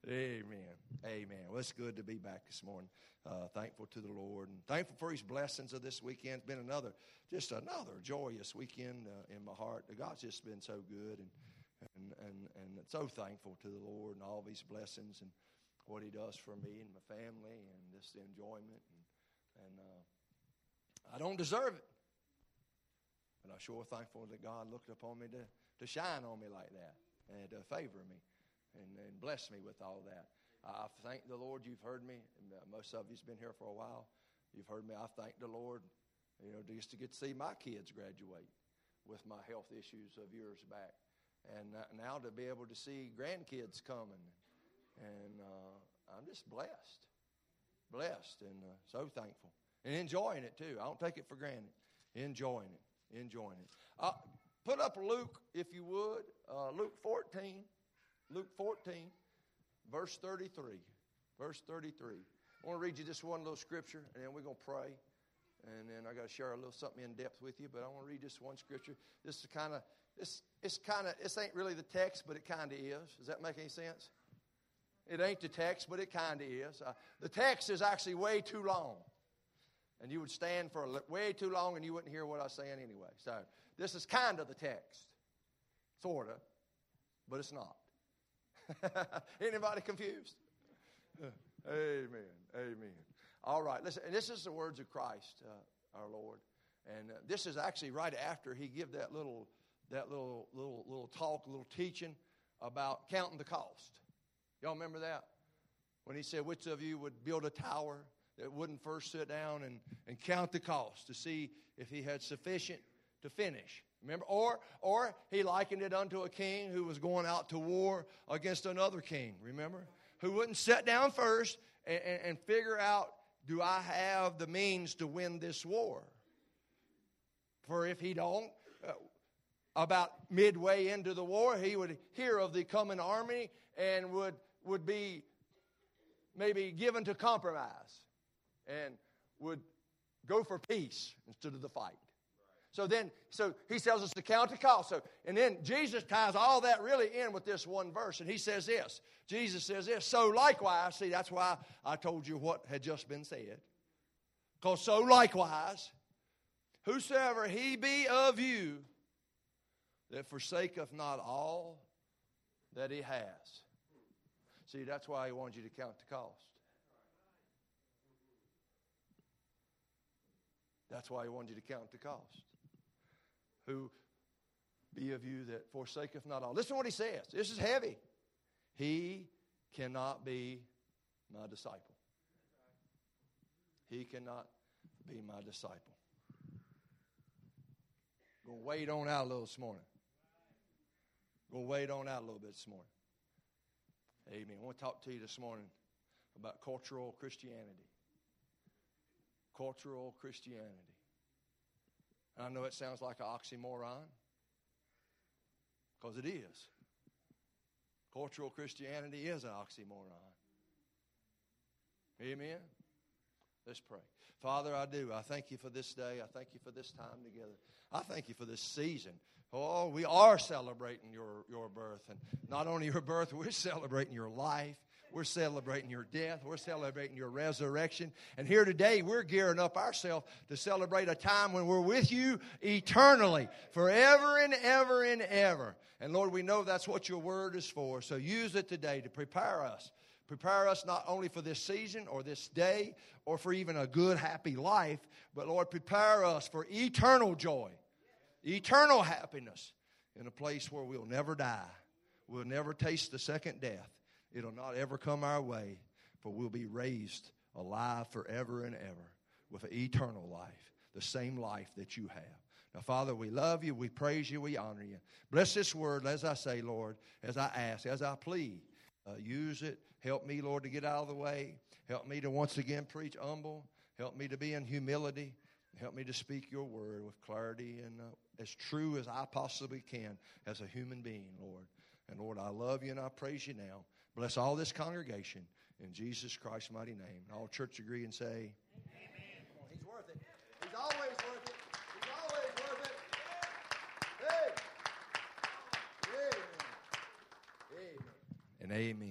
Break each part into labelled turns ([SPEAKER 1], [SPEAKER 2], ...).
[SPEAKER 1] Amen. Amen. Well, it's good to be back this morning. Thankful to the Lord and thankful for His blessings of this weekend. It's been another joyous weekend in my heart. God's just been so good and so thankful to the Lord and all of His blessings and what He does for me and my family and just the enjoyment. And I don't deserve it, but I'm sure thankful that God looked upon me to shine on me like that and to favor me. And bless me with all that. I thank the Lord. You've heard me. Most of you's been here for a while. You've heard me. I thank the Lord, just to get to see my kids graduate with my health issues of years back. And now to be able to see grandkids coming. And I'm just blessed. Blessed and so thankful. And enjoying it too. I don't take it for granted. Enjoying it. Put up Luke, if you would. Luke 14. Luke 14, verse 33. Verse 33. I want to read you this one little scripture, and then we're going to pray. And then I got to share a little something in depth with you, but I want to read this one scripture. This ain't really the text, but it kind of is. Does that make any sense? It ain't the text, but it kind of is. The text is actually way too long. And you would stand for way too long, and you wouldn't hear what I was saying anyway. So this is kind of the text. Sort of, but it's not. Anybody confused? Amen. All right, listen. And this is the words of Christ, our Lord. And this is actually right after He gave that little talk, little teaching about counting the cost. Y'all remember that? When He said, which of you would build a tower that wouldn't first sit down and count the cost to see if he had sufficient to finish? Remember? Or He likened it unto a king who was going out to war against another king. Remember? Who wouldn't sit down first and figure out, do I have the means to win this war? For if he don't, about midway into the war, he would hear of the coming army and would be maybe given to compromise and would go for peace instead of the fight. So He tells us to count the cost. And then Jesus ties all that really in with this one verse. And He says this. Jesus says this. So likewise, see, that's why I told you what had just been said. Because so likewise, whosoever he be of you that forsaketh not all that he has. See, that's why He wants you to count the cost. That's why He wants you to count the cost. Who be of you that forsaketh not all. Listen to what He says. This is heavy. He cannot be my disciple. He cannot be my disciple. Going to wait on out a little this morning. Going to wait on out a little bit this morning. Amen. I want to talk to you this morning about cultural Christianity. Cultural Christianity. I know it sounds like an oxymoron, because it is. Cultural Christianity is an oxymoron. Amen? Let's pray. Father, I do. I thank You for this day. I thank You for this time together. I thank You for this season. Oh, we are celebrating your birth. And not only your birth, we're celebrating your life. We're celebrating your death. We're celebrating your resurrection. And here today, we're gearing up ourselves to celebrate a time when we're with You eternally, forever and ever and ever. And Lord, we know that's what Your word is for. So use it today to prepare us. Prepare us not only for this season or this day or for even a good, happy life, but Lord, prepare us for eternal joy, eternal happiness in a place where we'll never die. We'll never taste the second death. It'll not ever come our way, for we'll be raised alive forever and ever with an eternal life, the same life that You have. Now, Father, we love You, we praise You, we honor You. Bless this word, as I say, Lord, as I ask, as I plead. Use it. Help me, Lord, to get out of the way. Help me to once again preach humble. Help me to be in humility. Help me to speak Your word with clarity and as true as I possibly can as a human being, Lord. And, Lord, I love You and I praise You now. Bless all this congregation in Jesus Christ's mighty name. And all church agree and say, Amen. He's worth it. He's always worth it. He's always worth it. Hey. Amen. Amen. And amen.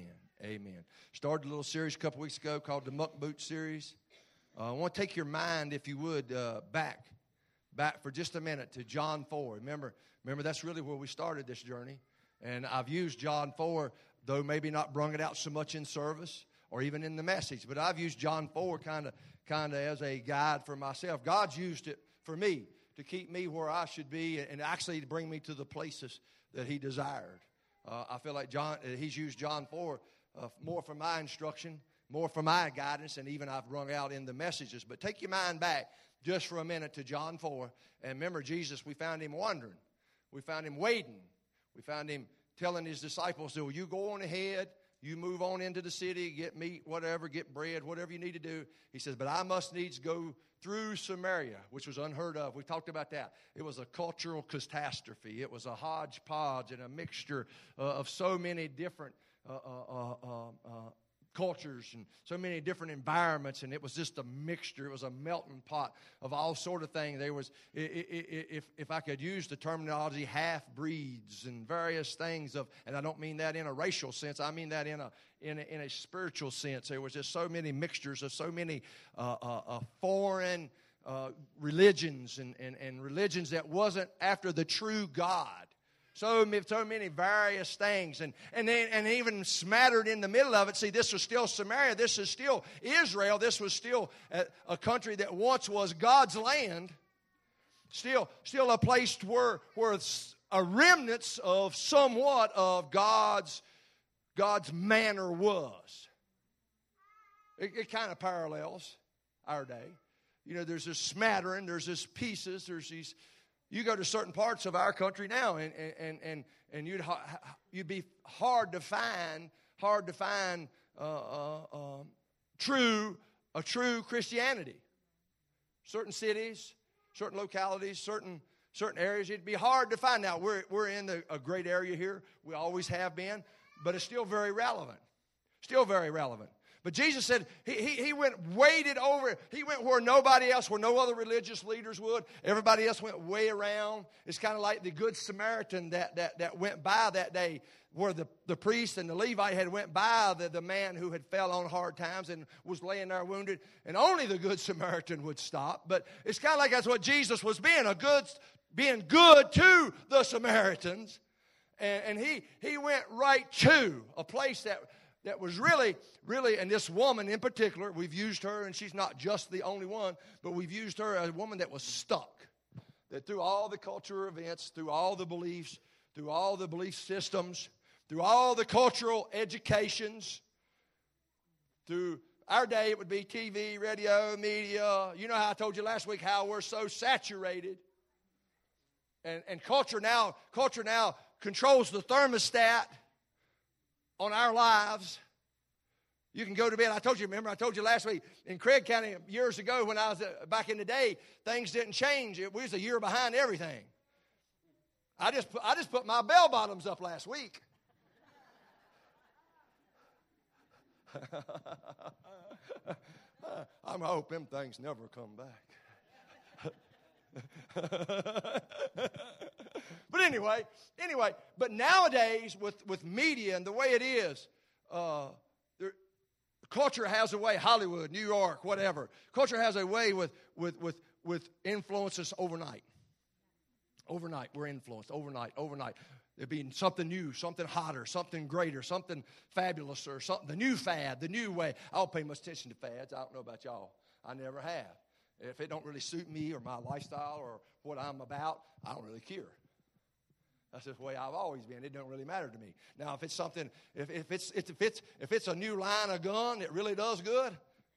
[SPEAKER 1] Amen. Started a little series a couple weeks ago called the Muck Boot series. I want to take your mind, if you would, back for just a minute to John 4. Remember, that's really where we started this journey. And I've used John 4, though maybe not brung it out so much in service or even in the message. But I've used John 4 kind of as a guide for myself. God's used it for me to keep me where I should be and actually to bring me to the places that He desired. I feel like He's used John 4 more for my instruction, more for my guidance, and even I've rung out in the messages. But take your mind back just for a minute to John 4. And remember, Jesus, we found Him wandering. We found Him waiting. We found Him telling His disciples, "So you go on ahead, you move on into the city, get meat, whatever, get bread, whatever you need to do." He says, "But I must needs go through Samaria," which was unheard of. We talked about that. It was a cultural catastrophe. It was a hodgepodge and a mixture of so many different cultures and so many different environments, and it was just a mixture. It was a melting pot of all sort of things. There was, if I could use the terminology, half-breeds and various things of, and I don't mean that in a racial sense. I mean that in a spiritual sense. There was just so many mixtures of so many foreign religions and religions that wasn't after the true God. So many various things, and even smattered in the middle of it. See, this was still Samaria. This is still Israel. This was still a country that once was God's land. Still a place where a remnants of somewhat of God's manner was. It kind of parallels our day. You know, there's this smattering, there's this pieces, there's these. You go to certain parts of our country now, and you'd be hard to find true Christianity. Certain cities, certain localities, certain areas, it'd be hard to find. Now we're in a great area here. We always have been, but it's still very relevant. Still very relevant. But Jesus said he waded over. He went where nobody else, where no other religious leaders would. Everybody else went way around. It's kind of like the Good Samaritan that went by that day, where the priest and the Levite had went by the man who had fell on hard times and was laying there wounded. And only the Good Samaritan would stop. But it's kind of like that's what Jesus was being good to the Samaritans. And he went right to a place that was really, and this woman in particular, we've used her, and she's not just the only one, but we've used her as a woman that was stuck. That through all the cultural events, through all the beliefs, through all the belief systems, through all the cultural educations, through our day it would be TV, radio, media. You know how I told you last week how we're so saturated. And culture now controls the thermostat on our lives. You can go to bed. I told you last week in Craig County years ago when I was back in the day, things didn't change. We was a year behind everything. I just put my bell bottoms up last week. I'm hoping them things never come back. But anyway, but nowadays with media and the way it is, culture has a way. Hollywood, New York, whatever. Culture has a way with influences overnight. Overnight, we're influenced. Overnight. There'd be something new, something hotter, something greater, something fabulous, or something, the new fad, the new way. I don't pay much attention to fads. I don't know about y'all. I never have. If it don't really suit me or my lifestyle or what I'm about, I don't really care. That's just the way I've always been. It don't really matter to me. Now, if it's something, if it's a new line of gun that really does good,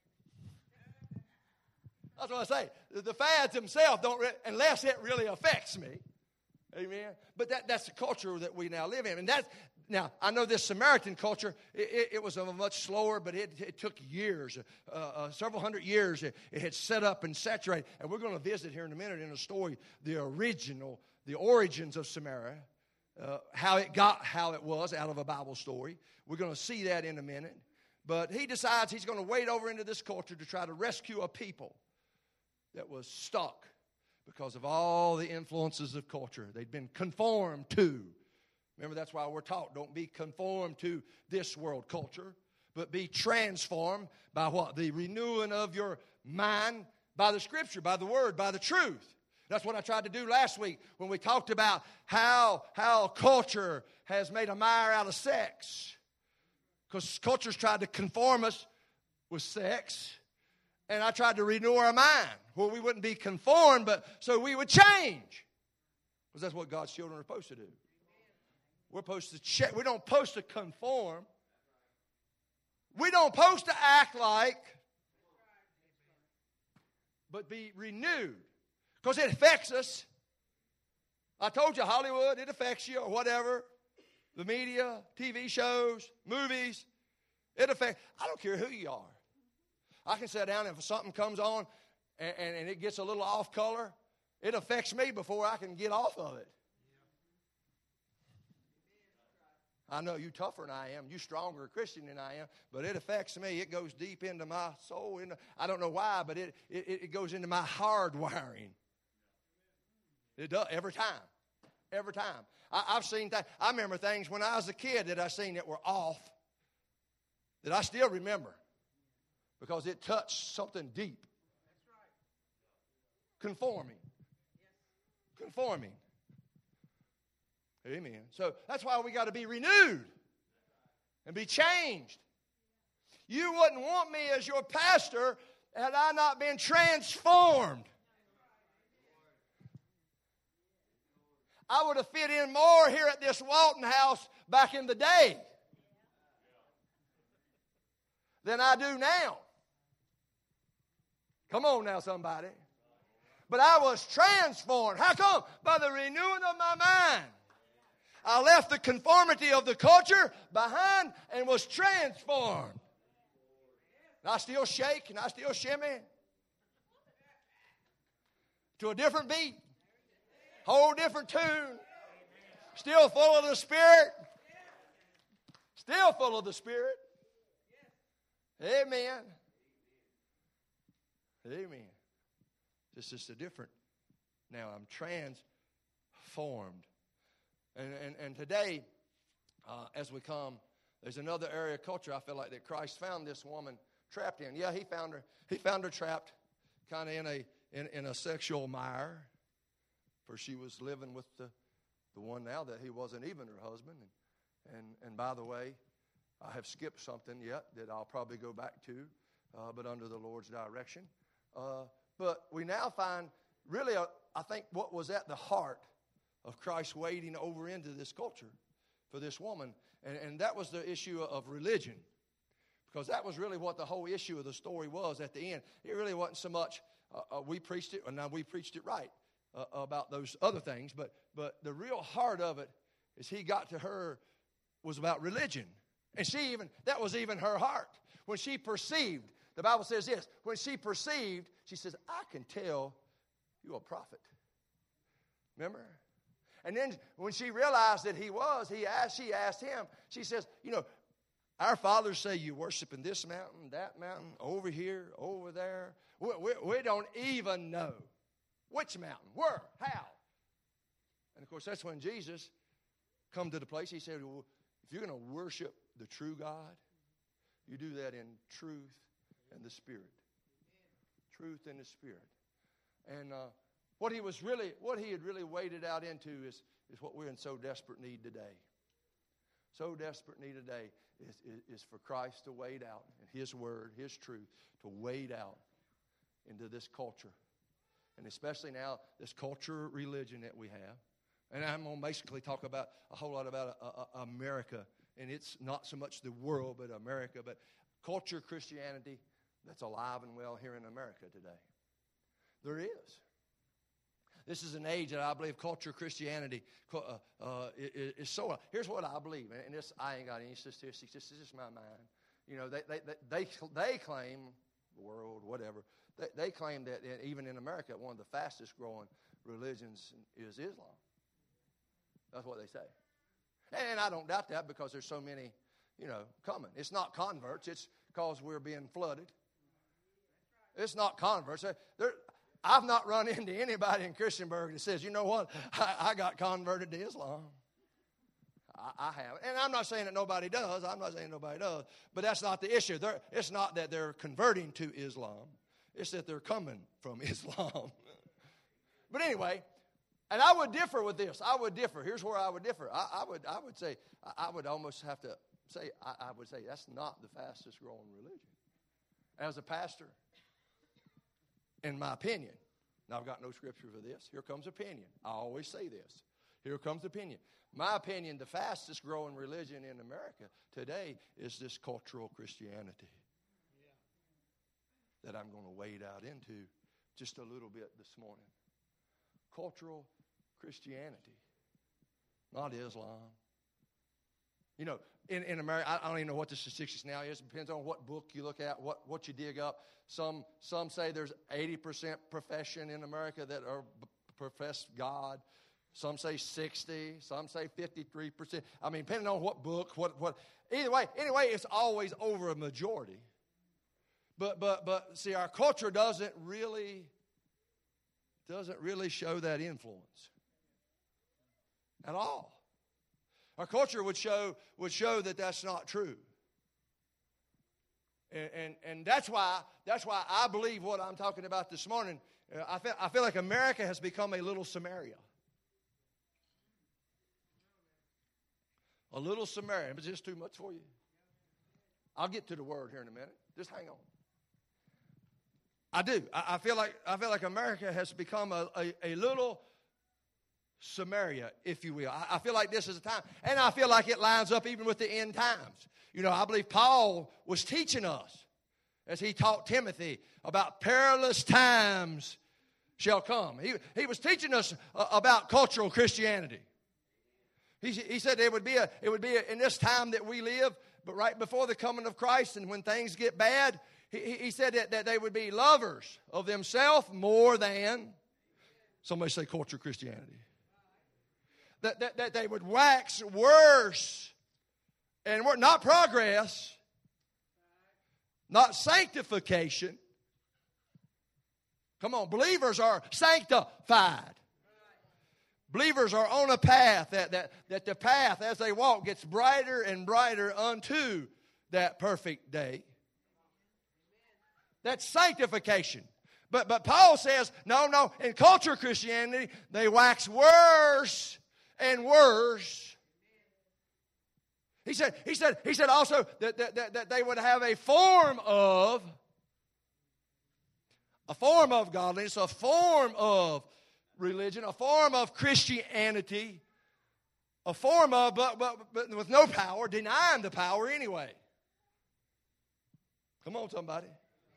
[SPEAKER 1] that's what I say. The fads themselves don't, unless it really affects me. Amen. But that's the culture that we now live in, and now I know this Samaritan culture. It was a much slower, but it took years, several hundred years. It had set up and saturated, and we're going to visit here in a minute in a story the origins of Samaria, how it was out of a Bible story. We're going to see that in a minute. But he decides he's going to wade over into this culture to try to rescue a people that was stuck because of all the influences of culture. They'd been conformed to Remember, that's why we're taught, don't be conformed to this world culture, but be transformed by what? The renewing of your mind by the Scripture, by the Word, by the truth. That's what I tried to do last week when we talked about how culture has made a mire out of sex. Because culture's tried to conform us with sex. And I tried to renew our mind where we wouldn't be conformed, but so we would change. Because that's what God's children are supposed to do. We're supposed to check. We don't supposed to conform. We don't supposed to act like, but be renewed. Because it affects us. I told you, Hollywood, it affects you or whatever. The media, TV shows, movies, it affects. I don't care who you are. I can sit down and if something comes on and it gets a little off color, it affects me before I can get off of it. I know you tougher than I am. You stronger a Christian than I am. But it affects me. It goes deep into my soul. I don't know why, but it goes into my hard wiring. It does every time. Every time. I've seen things. I remember things when I was a kid that I seen that were off that I still remember because it touched something deep. Conforming. Conforming. Amen. So that's why we got to be renewed and be changed. You wouldn't want me as your pastor had I not been transformed. I would have fit in more here at this Walton House back in the day than I do now. Come on now, somebody. But I was transformed. How come? By the renewing of my mind. I left the conformity of the culture behind and was transformed. And I still shake and I still shimmy to a different beat. Whole different tune. Still full of the Spirit. Still full of the Spirit. Amen. Amen. This is a different. Now I'm transformed. And today, as we come, there's another area of culture I feel like that Christ found this woman trapped in. Yeah, he found her trapped kind of in a sexual mire. For she was living with the one now that he wasn't even her husband. And by the way, I have skipped something yet that I'll probably go back to, but under the Lord's direction. But we now find really, I think, what was at the heart of Christ wading over into this culture for this woman. And that was the issue of religion. Because that was really what the whole issue of the story was at the end. It really wasn't so much we preached it, and now we preached it right. About those other things, but the real heart of it is he got to her was about religion. And that was even her heart. When she perceived, the Bible says this, when she perceived, she says, I can tell you're a prophet. Remember? And then when she realized that she asked him, she says, our fathers say you worship in this mountain, that mountain, over here, over there. We don't even know. Which mountain? Where? How? And, of course, that's when Jesus come to the place. He said, well, if you're going to worship the true God, you do that in truth and the Spirit. Truth and the Spirit. And what he had really waded out into is what we're in so desperate need today. So desperate need today is for Christ to wade out, and His Word, His truth, to wade out into this culture. And especially now, this culture religion that we have. And I'm going to basically talk about a whole lot about America. And it's not so much the world, but America. But culture Christianity that's alive and well here in America today. There is. This is an age that I believe culture Christianity is so. Here's what I believe. And this, I ain't got any statistics. This is just my mind. They claim, the world, whatever. They claim that even in America, one of the fastest growing religions is Islam. That's what they say. And I don't doubt that because there's so many, coming. It's not converts. It's because we're being flooded. It's not converts. I've not run into anybody in Christiansburg that says, you know what, I got converted to Islam. I have. And I'm not saying that nobody does. I'm not saying nobody does. But that's not the issue. It's not that they're converting to Islam. It's that they're coming from Islam. But anyway, and I would differ with this. I would differ. Here's where I would differ. I would say, I would almost have to say, I would say that's not the fastest growing religion. As a pastor, in my opinion, now I've got no scripture for this. Here comes opinion. I always say this. Here comes opinion. My opinion, the fastest growing religion in America today is this cultural Christianity that I'm going to wade out into just a little bit this morning. Cultural Christianity, not Islam. You know, in America, I don't even know what the statistics now is. It depends on what book you look at, what you dig up. Some say there's 80% profession in America that are profess God. Some say 60. Some say 53%. I mean, depending on what book, what. Either way, anyway, it's always over a majority. But see, our culture doesn't really show that influence at all. Our culture would show that that's not true. And that's why I believe what I'm talking about this morning. I feel like America has become a little Samaria. A little Samaria. Is this too much for you? I'll get to the word here in a minute. Just hang on. I do. I feel like America has become a little Samaria, if you will. I feel like this is a time, and I feel like it lines up even with the end times. You know, I believe Paul was teaching us as he taught Timothy about perilous times shall come. He was teaching us about cultural Christianity. He said it would be in this time that we live, but right before the coming of Christ, and when things get bad, he said that they would be lovers of themselves more than, somebody say, culture Christianity. That they would wax worse and not progress, not sanctification. Come on, believers are sanctified. Believers are on a path that the path as they walk gets brighter and brighter unto that perfect day. That's sanctification. But Paul says, no, in culture Christianity, they wax worse and worse. He said also that they would have a form of godliness, a form of religion, a form of Christianity, a form of, but with no power, denying the power anyway. Come on, somebody.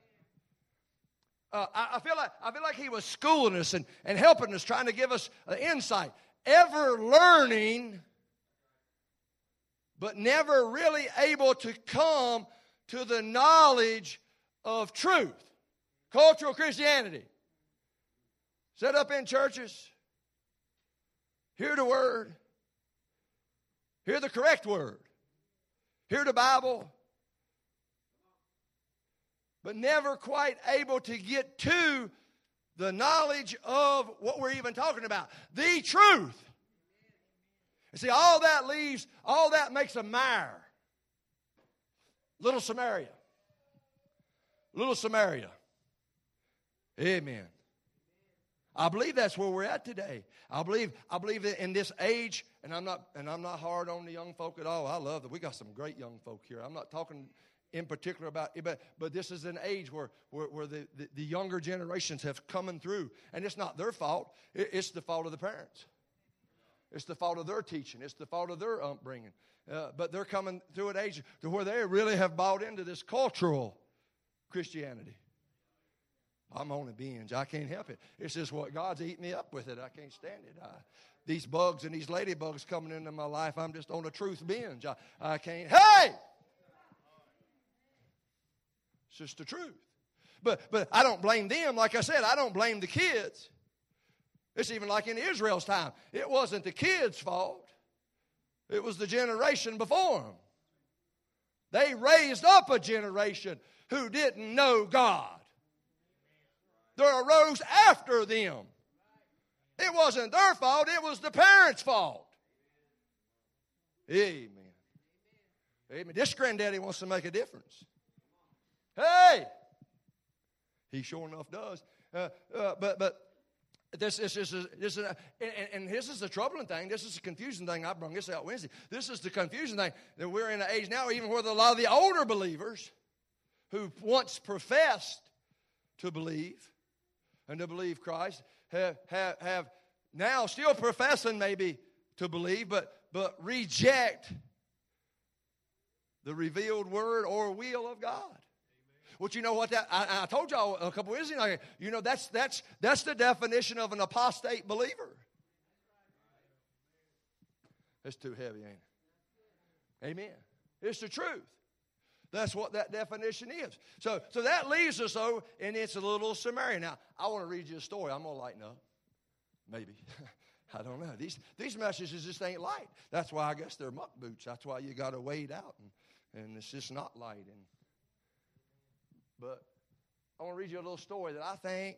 [SPEAKER 1] I feel like he was schooling us and helping us, trying to give us insight. Ever learning, but never really able to come to the knowledge of truth. Cultural Christianity. Set up in churches. Hear the word. Hear the correct word. Hear the Bible. But never quite able to get to the knowledge of what we're even talking about. The truth. And see, all that makes a mire. Little Samaria. Little Samaria. Amen. I believe that's where we're at today. I believe that in this age, and I'm not hard on the young folk at all. I love that we got some great young folk here. I'm not talking in particular about it, but this is an age where the younger generations have come through, and it's not their fault. It's the fault of the parents. It's the fault of their teaching. It's the fault of their upbringing. But they're coming through an age to where they really have bought into this cultural Christianity. I'm on a binge. I can't help it. It's just what God's eating me up with it. I can't stand it. These bugs and these ladybugs coming into my life, I'm just on a truth binge. I can't. Hey! It's just the truth. But I don't blame them. Like I said, I don't blame the kids. It's even like in Israel's time. It wasn't the kids' fault. It was the generation before them. They raised up a generation who didn't know God. There arose after them. It wasn't their fault. It was the parents' fault. Amen. Amen. This granddaddy wants to make a difference. Hey! He sure enough does. But this is the troubling thing. This is the confusing thing. I brought this out Wednesday. This is the confusing thing that we're in an age now, even where a lot of the older believers who once professed to believe and to believe Christ have now still professing maybe to believe, but reject the revealed word or will of God. Well, you know what I told y'all a couple of weeks ago. You know that's the definition of an apostate believer. It's too heavy, ain't it? Amen. It's the truth. That's what that definition is. So that leaves us though, and it's a little Samaria. Now I want to read you a story. I'm gonna lighten up, maybe. I don't know. These messages just ain't light. That's why I guess they're muck boots. That's why you got to wade out, and it's just not light. But I want to read you a little story that I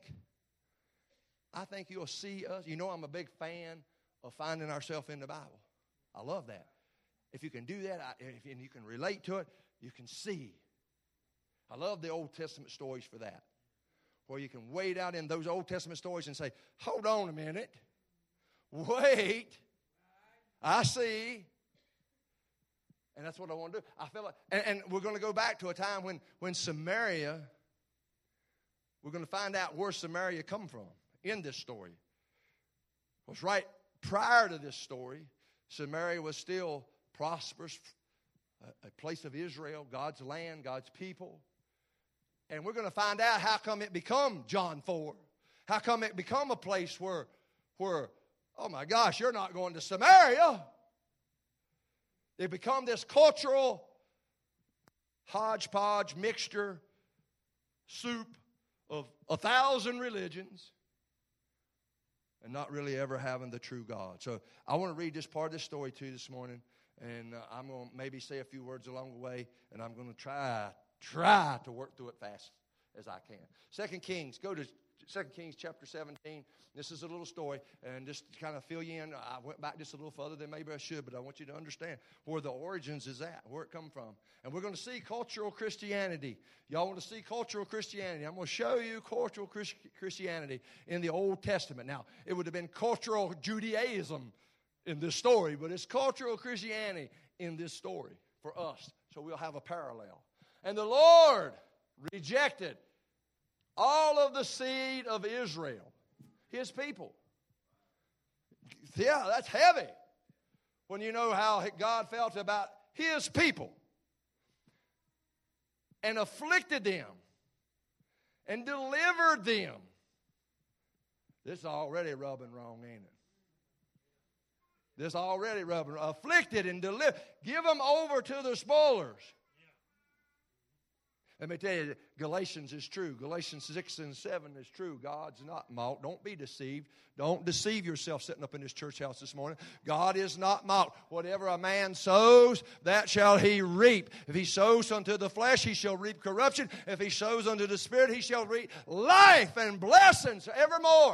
[SPEAKER 1] think you'll see us. You know, I'm a big fan of finding ourselves in the Bible. I love that. If you can do that, and you can relate to it, you can see. I love the Old Testament stories for that, where you can wade out in those Old Testament stories and say, hold on a minute. Wait. I see. And that's what I want to do. I feel like, and we're going to go back to a time when Samaria, we're going to find out where Samaria come from in this story. It was right prior to this story, Samaria was still prosperous, a place of Israel, God's land, God's people. And we're going to find out how come it become John 4. How come it become a place where oh my gosh, you're not going to Samaria. They become this cultural hodgepodge mixture, soup of 1,000 religions, and not really ever having the true God. So I want to read this part of this story to you this morning, and I'm going to maybe say a few words along the way, and I'm going to try to work through it fast as I can. 2 Kings, go to 2 Kings chapter 17. This is a little story, and just to kind of fill you in, I went back just a little further than maybe I should, but I want you to understand where the origins is at, where it come from. And we're going to see cultural Christianity. Y'all want to see cultural Christianity? I'm going to show you cultural Christianity in the Old Testament. Now, it would have been cultural Judaism in this story, but it's cultural Christianity in this story for us, so we'll have a parallel. And the Lord rejected all of the seed of Israel, his people. Yeah, that's heavy when you know how God felt about his people. And afflicted them and delivered them. This is already rubbing wrong, ain't it? This already rubbing wrong. Afflicted and delivered. Give them over to the spoilers. Let me tell you, Galatians is true. Galatians 6 and 7 is true. God's not mocked. Don't be deceived. Don't deceive yourself sitting up in this church house this morning. God is not mocked. Whatever a man sows, that shall he reap. If he sows unto the flesh, he shall reap corruption. If he sows unto the Spirit, he shall reap life and blessings evermore.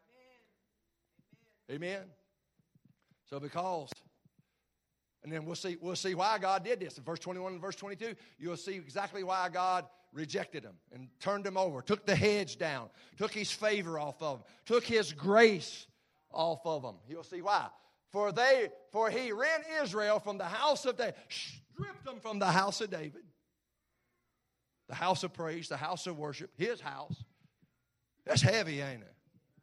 [SPEAKER 1] Amen. Amen. So because... And then we'll see why God did this. In verse 21 and verse 22, you'll see exactly why God rejected them and turned them over, took the hedge down, took his favor off of them, took his grace off of them. You'll see why. For he rent Israel from the house of David, stripped them from the house of David, the house of praise, the house of worship, his house. That's heavy, ain't it?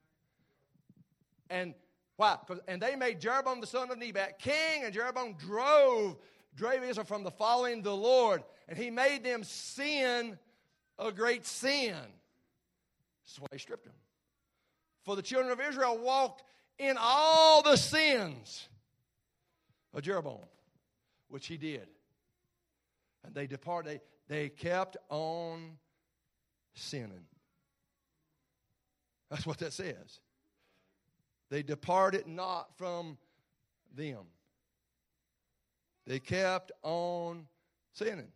[SPEAKER 1] And why? And they made Jeroboam the son of Nebat king, and Jeroboam drove Israel from the following the Lord, and he made them sin a great sin. That's why he stripped them. For the children of Israel walked in all the sins of Jeroboam, which he did. And they departed, they kept on sinning. That's what that says. They departed not from them. They kept on sinning.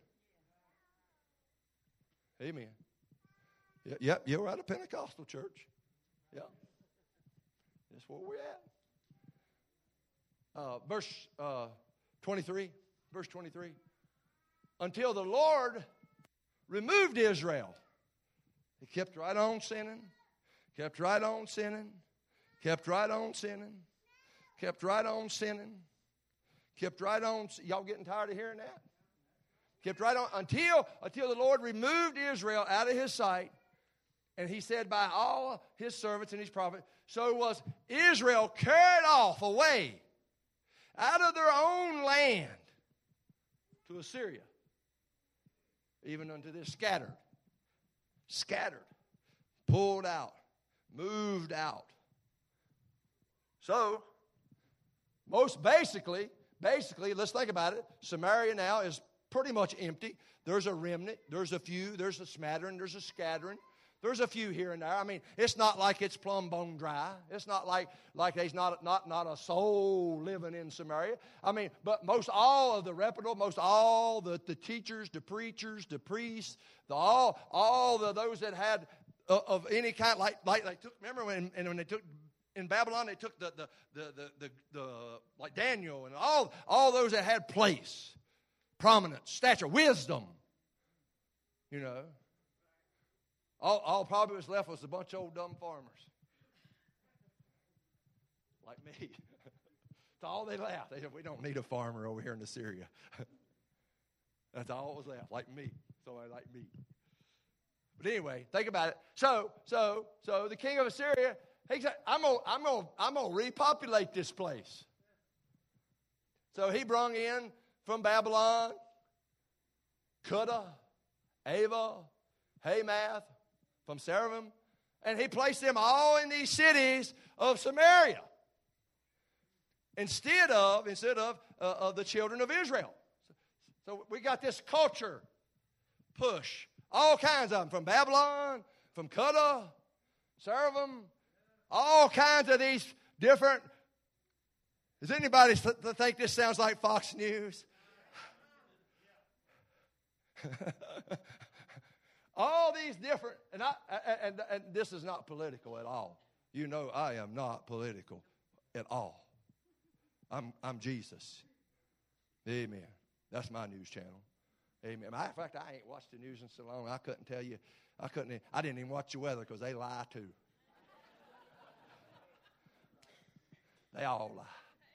[SPEAKER 1] Amen. Yep, you're at a Pentecostal church. Yeah. That's where we're at. Verse 23, verse 23. Until the Lord removed Israel. He kept right on sinning, kept right on sinning, kept right on sinning, kept right on sinning, kept right on. Y'all getting tired of hearing that? Kept right on until the Lord removed Israel out of his sight. And he said by all his servants and his prophets, so was Israel carried off away out of their own land to Assyria, even unto this scattered, pulled out, moved out. So, most basically, let's think about it. Samaria now is pretty much empty. There's a remnant, there's a few, there's a smattering, there's a scattering. There's a few here and there. I mean, it's not like it's plumb bone dry. It's not like there's not a soul living in Samaria. I mean, but most all of the reputable, most all the teachers, the preachers, the priests, all those that had of any kind, like took. Remember when they took in Babylon, they took the like Daniel and all those that had place, prominence, stature, wisdom. You know. All probably was left was a bunch of old dumb farmers. Like me. That's all they left. They said, we don't need a farmer over here in Assyria. That's all that was left, like me. Somebody like me. But anyway, think about it. So the king of Assyria, he said, I'm gonna repopulate this place. So he brung in from Babylon, Cuddah, Ava, Hamath, from Seraphim, and he placed them all in these cities of Samaria instead of the children of Israel. So we got this culture push, all kinds of them, from Babylon, from Cuddah, Seraphim, all kinds of these different. Does anybody think this sounds like Fox News? All these different, and this is not political at all. You know I am not political at all. I'm Jesus. Amen. That's my news channel. Amen. Matter of fact, I ain't watched the news in so long, I couldn't tell you. I didn't even watch the weather because they lie too. They all lie.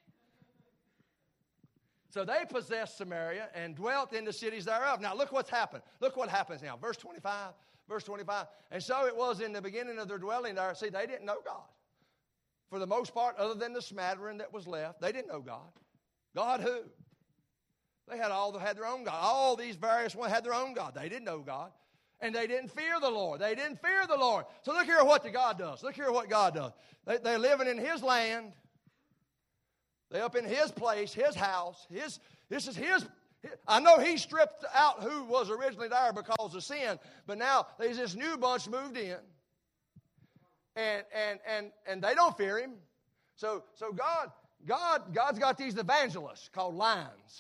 [SPEAKER 1] So they possessed Samaria and dwelt in the cities thereof. Now look what's happened. Look what happens now. Verse 25. And so it was in the beginning of their dwelling there. See, they didn't know God. For the most part, other than the smattering that was left, they didn't know God. God who? They had their own God. All these various ones had their own God. They didn't know God. And they didn't fear the Lord. So look here what God does. They're living in His land. They up in His place, His house. This is His. I know He stripped out who was originally there because of sin, but now there's this new bunch moved in, and they don't fear Him. So God's got these evangelists called lions.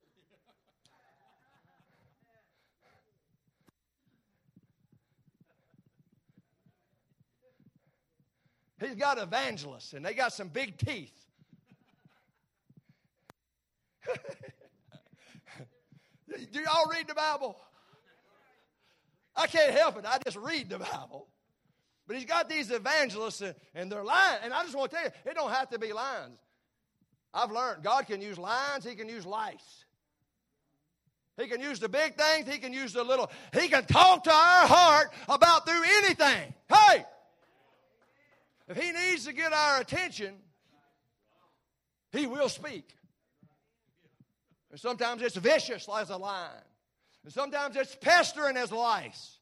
[SPEAKER 1] He's got evangelists, and they got some big teeth. Do y'all read the Bible? I can't help it. I just read the Bible. But he's got these evangelists, and they're lying. And I just want to tell you, it don't have to be lions. I've learned God can use lions. He can use lice. He can use the big things. He can use the little. He can talk to our heart about through anything. Hey! If He needs to get our attention, He will speak. And sometimes it's vicious as a lion. And sometimes it's pestering as lice.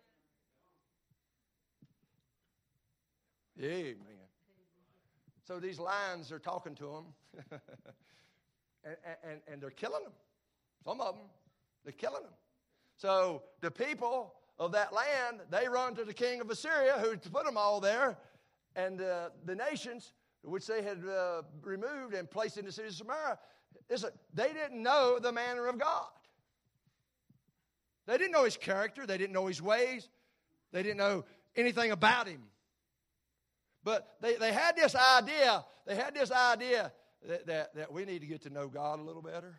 [SPEAKER 1] Amen. So these lions are talking to them. and they're killing them. Some of them, they're killing them. So the people of that land, they run to the king of Assyria who put them all there. And the nations which they had removed and placed in the city of Samaria, they didn't know the manner of God. They didn't know His character. They didn't know His ways. They didn't know anything about Him. But they had this idea. They had this idea that we need to get to know God a little better?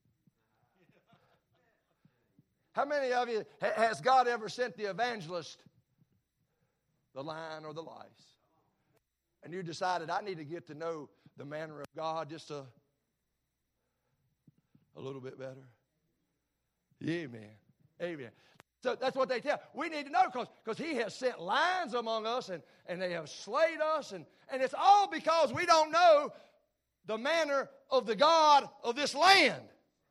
[SPEAKER 1] How many of you, has God ever sent the evangelist the lion or the lice? And you decided, I need to get to know the manner of God just a little bit better? Amen. Amen. So that's what they tell. We need to know because he has sent lions among us and they have slayed us. And it's all because we don't know the manner of the God of this land.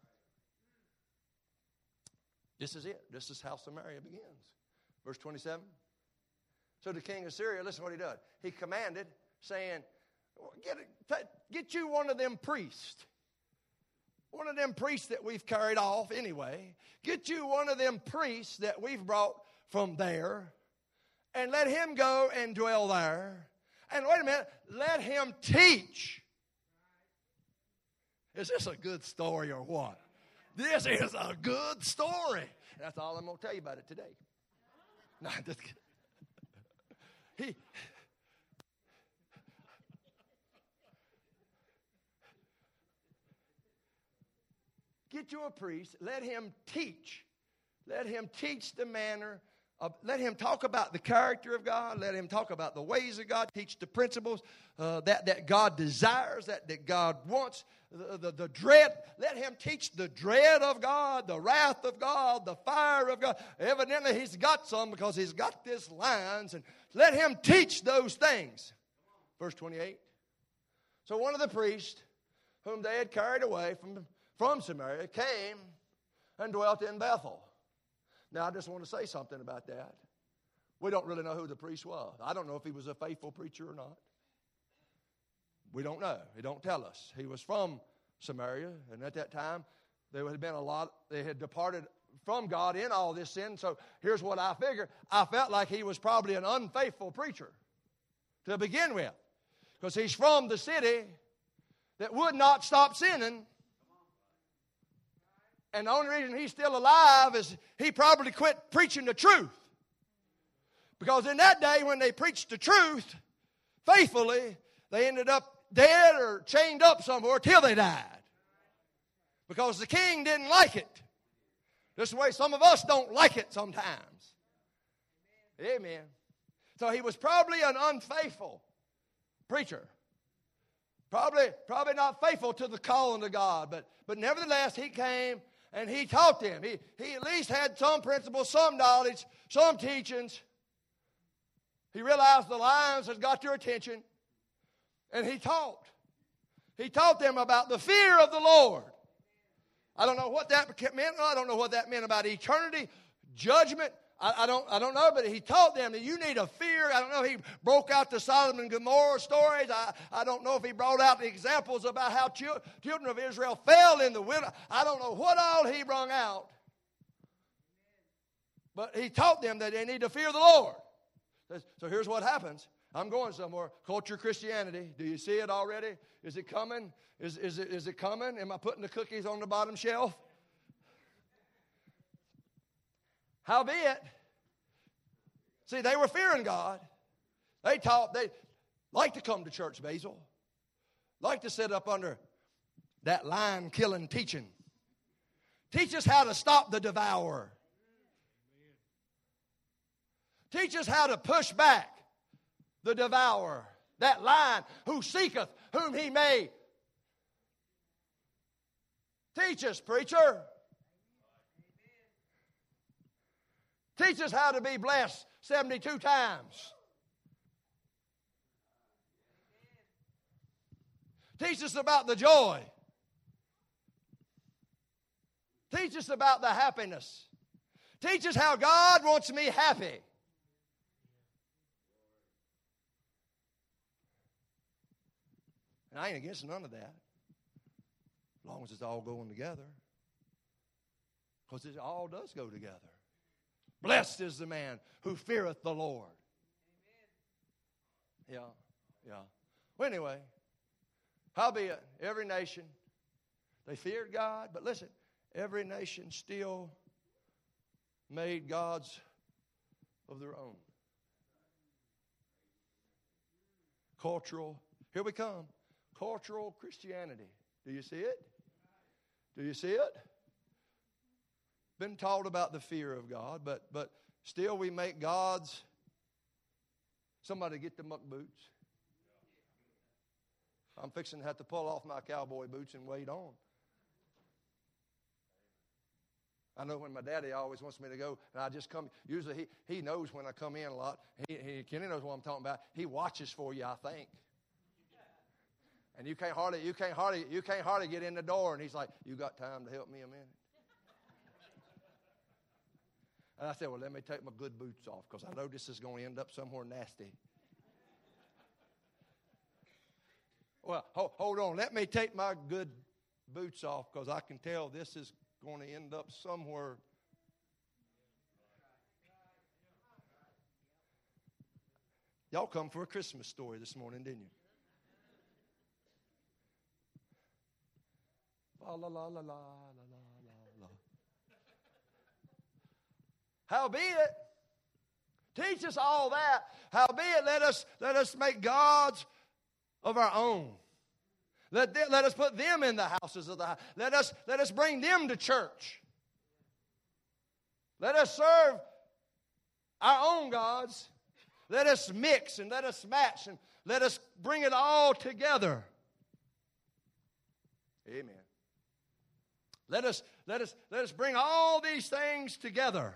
[SPEAKER 1] This is it. This is how Samaria begins. Verse 27. So the king of Syria, listen to what he does. He commanded, saying, get you one of them priests. One of them priests that we've carried off anyway. Get you one of them priests that we've brought from there. And let him go and dwell there. And wait a minute. Let him teach. Is this a good story or what? This is a good story. That's all I'm going to tell you about it today. No, just kidding. Get you a priest. Let him teach. Let him teach the manner. Let him talk about the character of God. Let him talk about the ways of God. Teach the principles that God desires, that God wants. The dread. Let him teach the dread of God, the wrath of God, the fire of God. Evidently, he's got some because he's got this lines. And let him teach those things. Verse 28. So one of the priests whom they had carried away from Samaria came and dwelt in Bethel. Now, I just want to say something about that. We don't really know who the priest was. I don't know if he was a faithful preacher or not. We don't know. He don't tell us. He was from Samaria, and at that time, there had been they had departed from God in all this sin. So here's what I figured. I felt like he was probably an unfaithful preacher to begin with, because he's from the city that would not stop sinning. And the only reason he's still alive is he probably quit preaching the truth. Because in that day when they preached the truth faithfully, they ended up dead or chained up somewhere till they died. Because the king didn't like it. This is the way some of us don't like it sometimes. Amen. So he was probably an unfaithful preacher. Probably not faithful to the calling of God. But nevertheless, he came and he taught them. He at least had some principles, some knowledge, some teachings. He realized the lions had got their attention. And he taught. He taught them about the fear of the Lord. I don't know what that meant. I don't know what that meant about eternity, judgment. I don't know, but he taught them that you need a fear. I don't know if he broke out the Sodom and Gomorrah stories. I don't know if he brought out the examples about how children of Israel fell in the wilderness. I don't know what all he brought out. But he taught them that they need to fear the Lord. So here's what happens. I'm going somewhere. Culture Christianity. Do you see it already? Is it coming? Is it coming? Am I putting the cookies on the bottom shelf? Howbeit, see, they were fearing God. They like to come to church, Basil. Like to sit up under that lion-killing teaching. Teach us how to stop the devourer. Teach us how to push back the devourer. That lion who seeketh whom he may. Teach us, preacher. Teach us how to be blessed 72 times. Teach us about the joy. Teach us about the happiness. Teach us how God wants me happy. And I ain't against none of that, as long as it's all going together. Because it all does go together. Blessed is the man who feareth the Lord. Amen. Yeah. Well, anyway, howbeit, every nation, they feared God. But listen, every nation still made gods of their own. Cultural, here we come. cultural Christianity. Do you see it? Do you see it? Been taught about the fear of God, but still we make gods. Somebody get the muck boots. I'm fixing to have to pull off my cowboy boots and wait on. I know when my daddy always wants me to go, and I just come. Usually he knows when I come in a lot. Kenny knows what I'm talking about. He watches for you, I think. And you can't hardly get in the door. And he's like, "You got time to help me a minute?" And I said, "Well, let me take my good boots off because I know this is going to end up somewhere nasty." Well, hold on. Let me take my good boots off because I can tell this is going to end up somewhere. Y'all come for a Christmas story this morning, didn't you? La la la la la la la. Howbeit, teach us all that. Howbeit, let us make gods of our own. Let us put them in the houses of the house. Let us bring them to church. Let us serve our own gods. Let us mix and let us match and let us bring it all together. Amen. Let us bring all these things together.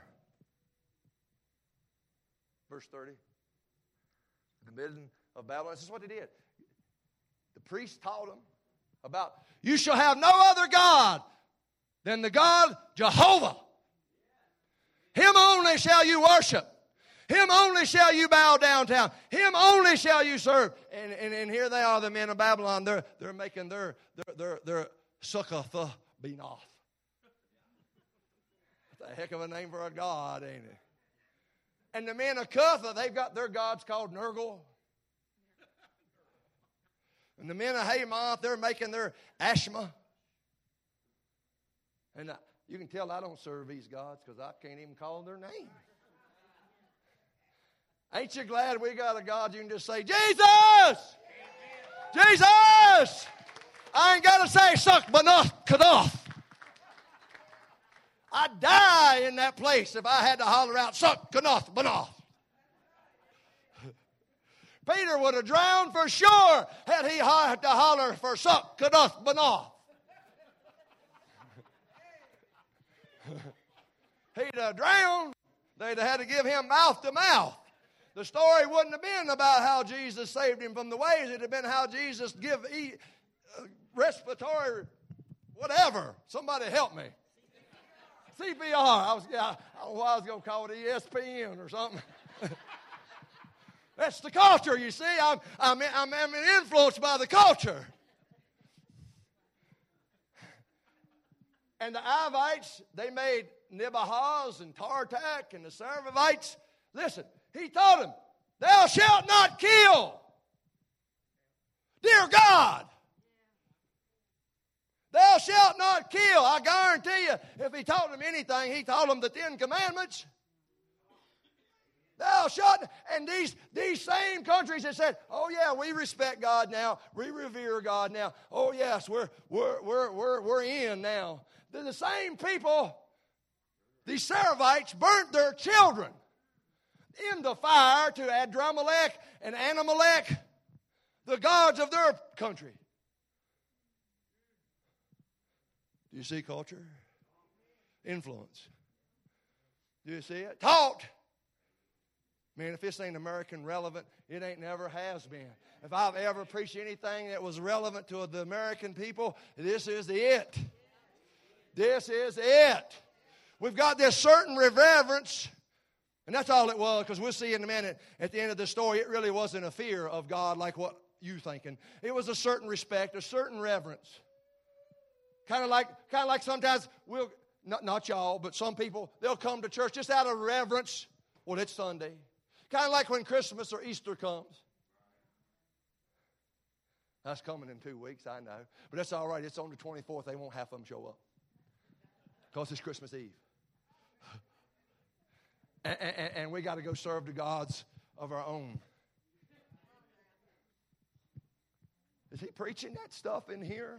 [SPEAKER 1] Verse 30. The midden of Babylon. This is what they did. The priest taught them about, you shall have no other God than the God Jehovah. Him only shall you worship. Him only shall you bow down to. Him only shall you serve. And here they are, the men of Babylon. They're making their Succoth Benoth. That's a heck of a name for a god, ain't it? And the men of Cutha, they've got their gods called Nergal. And the men of Hamath, they're making their Ashma. And you can tell I don't serve these gods because I can't even call their name. Ain't you glad we got a God you can just say, Jesus! Jesus! I ain't got to say, Suck Benoth Kadoth. I'd die in that place if I had to holler out, Suck Kanoth Benoth. Peter would have drowned for sure had he had to holler for Suck Kanoth Benoth. He'd have drowned. They'd have had to give him mouth to mouth. The story wouldn't have been about how Jesus saved him from the waves. It would have been how Jesus give respiratory whatever. Somebody help me. CPR. I don't know why I was going to call it ESPN or something. That's the culture, you see. I'm influenced by the culture. And the Ivites, they made Nibahaz and Tartak and the Servivites. Listen, he told them, thou shalt not kill. Dear God, thou shalt not kill. I guarantee you, if he taught them anything, he taught them the 10 Commandments. Thou shalt, and these same countries that said, oh yeah, we respect God now, we revere God now. Oh yes, we're in now. They're the same people. These Servivites burnt their children in the fire to Adramelech and Anamelech, the gods of their country. Do you see culture? Influence. Do you see it? Taught. Man, if this ain't American relevant, it ain't never has been. If I've ever preached anything that was relevant to the American people, this is it. This is it. We've got this certain reverence, and that's all it was, because we'll see in a minute at the end of the story, it really wasn't a fear of God like what you thinking. It was a certain respect, a certain reverence. Kind of like sometimes we'll, not y'all, but some people, they'll come to church just out of reverence. Well, it's Sunday. Kind of like when Christmas or Easter comes. That's coming in 2 weeks, I know. But that's all right. It's on the 24th. They won't half of them show up. Because it's Christmas Eve. And we got to go serve the gods of our own. Is he preaching that stuff in here?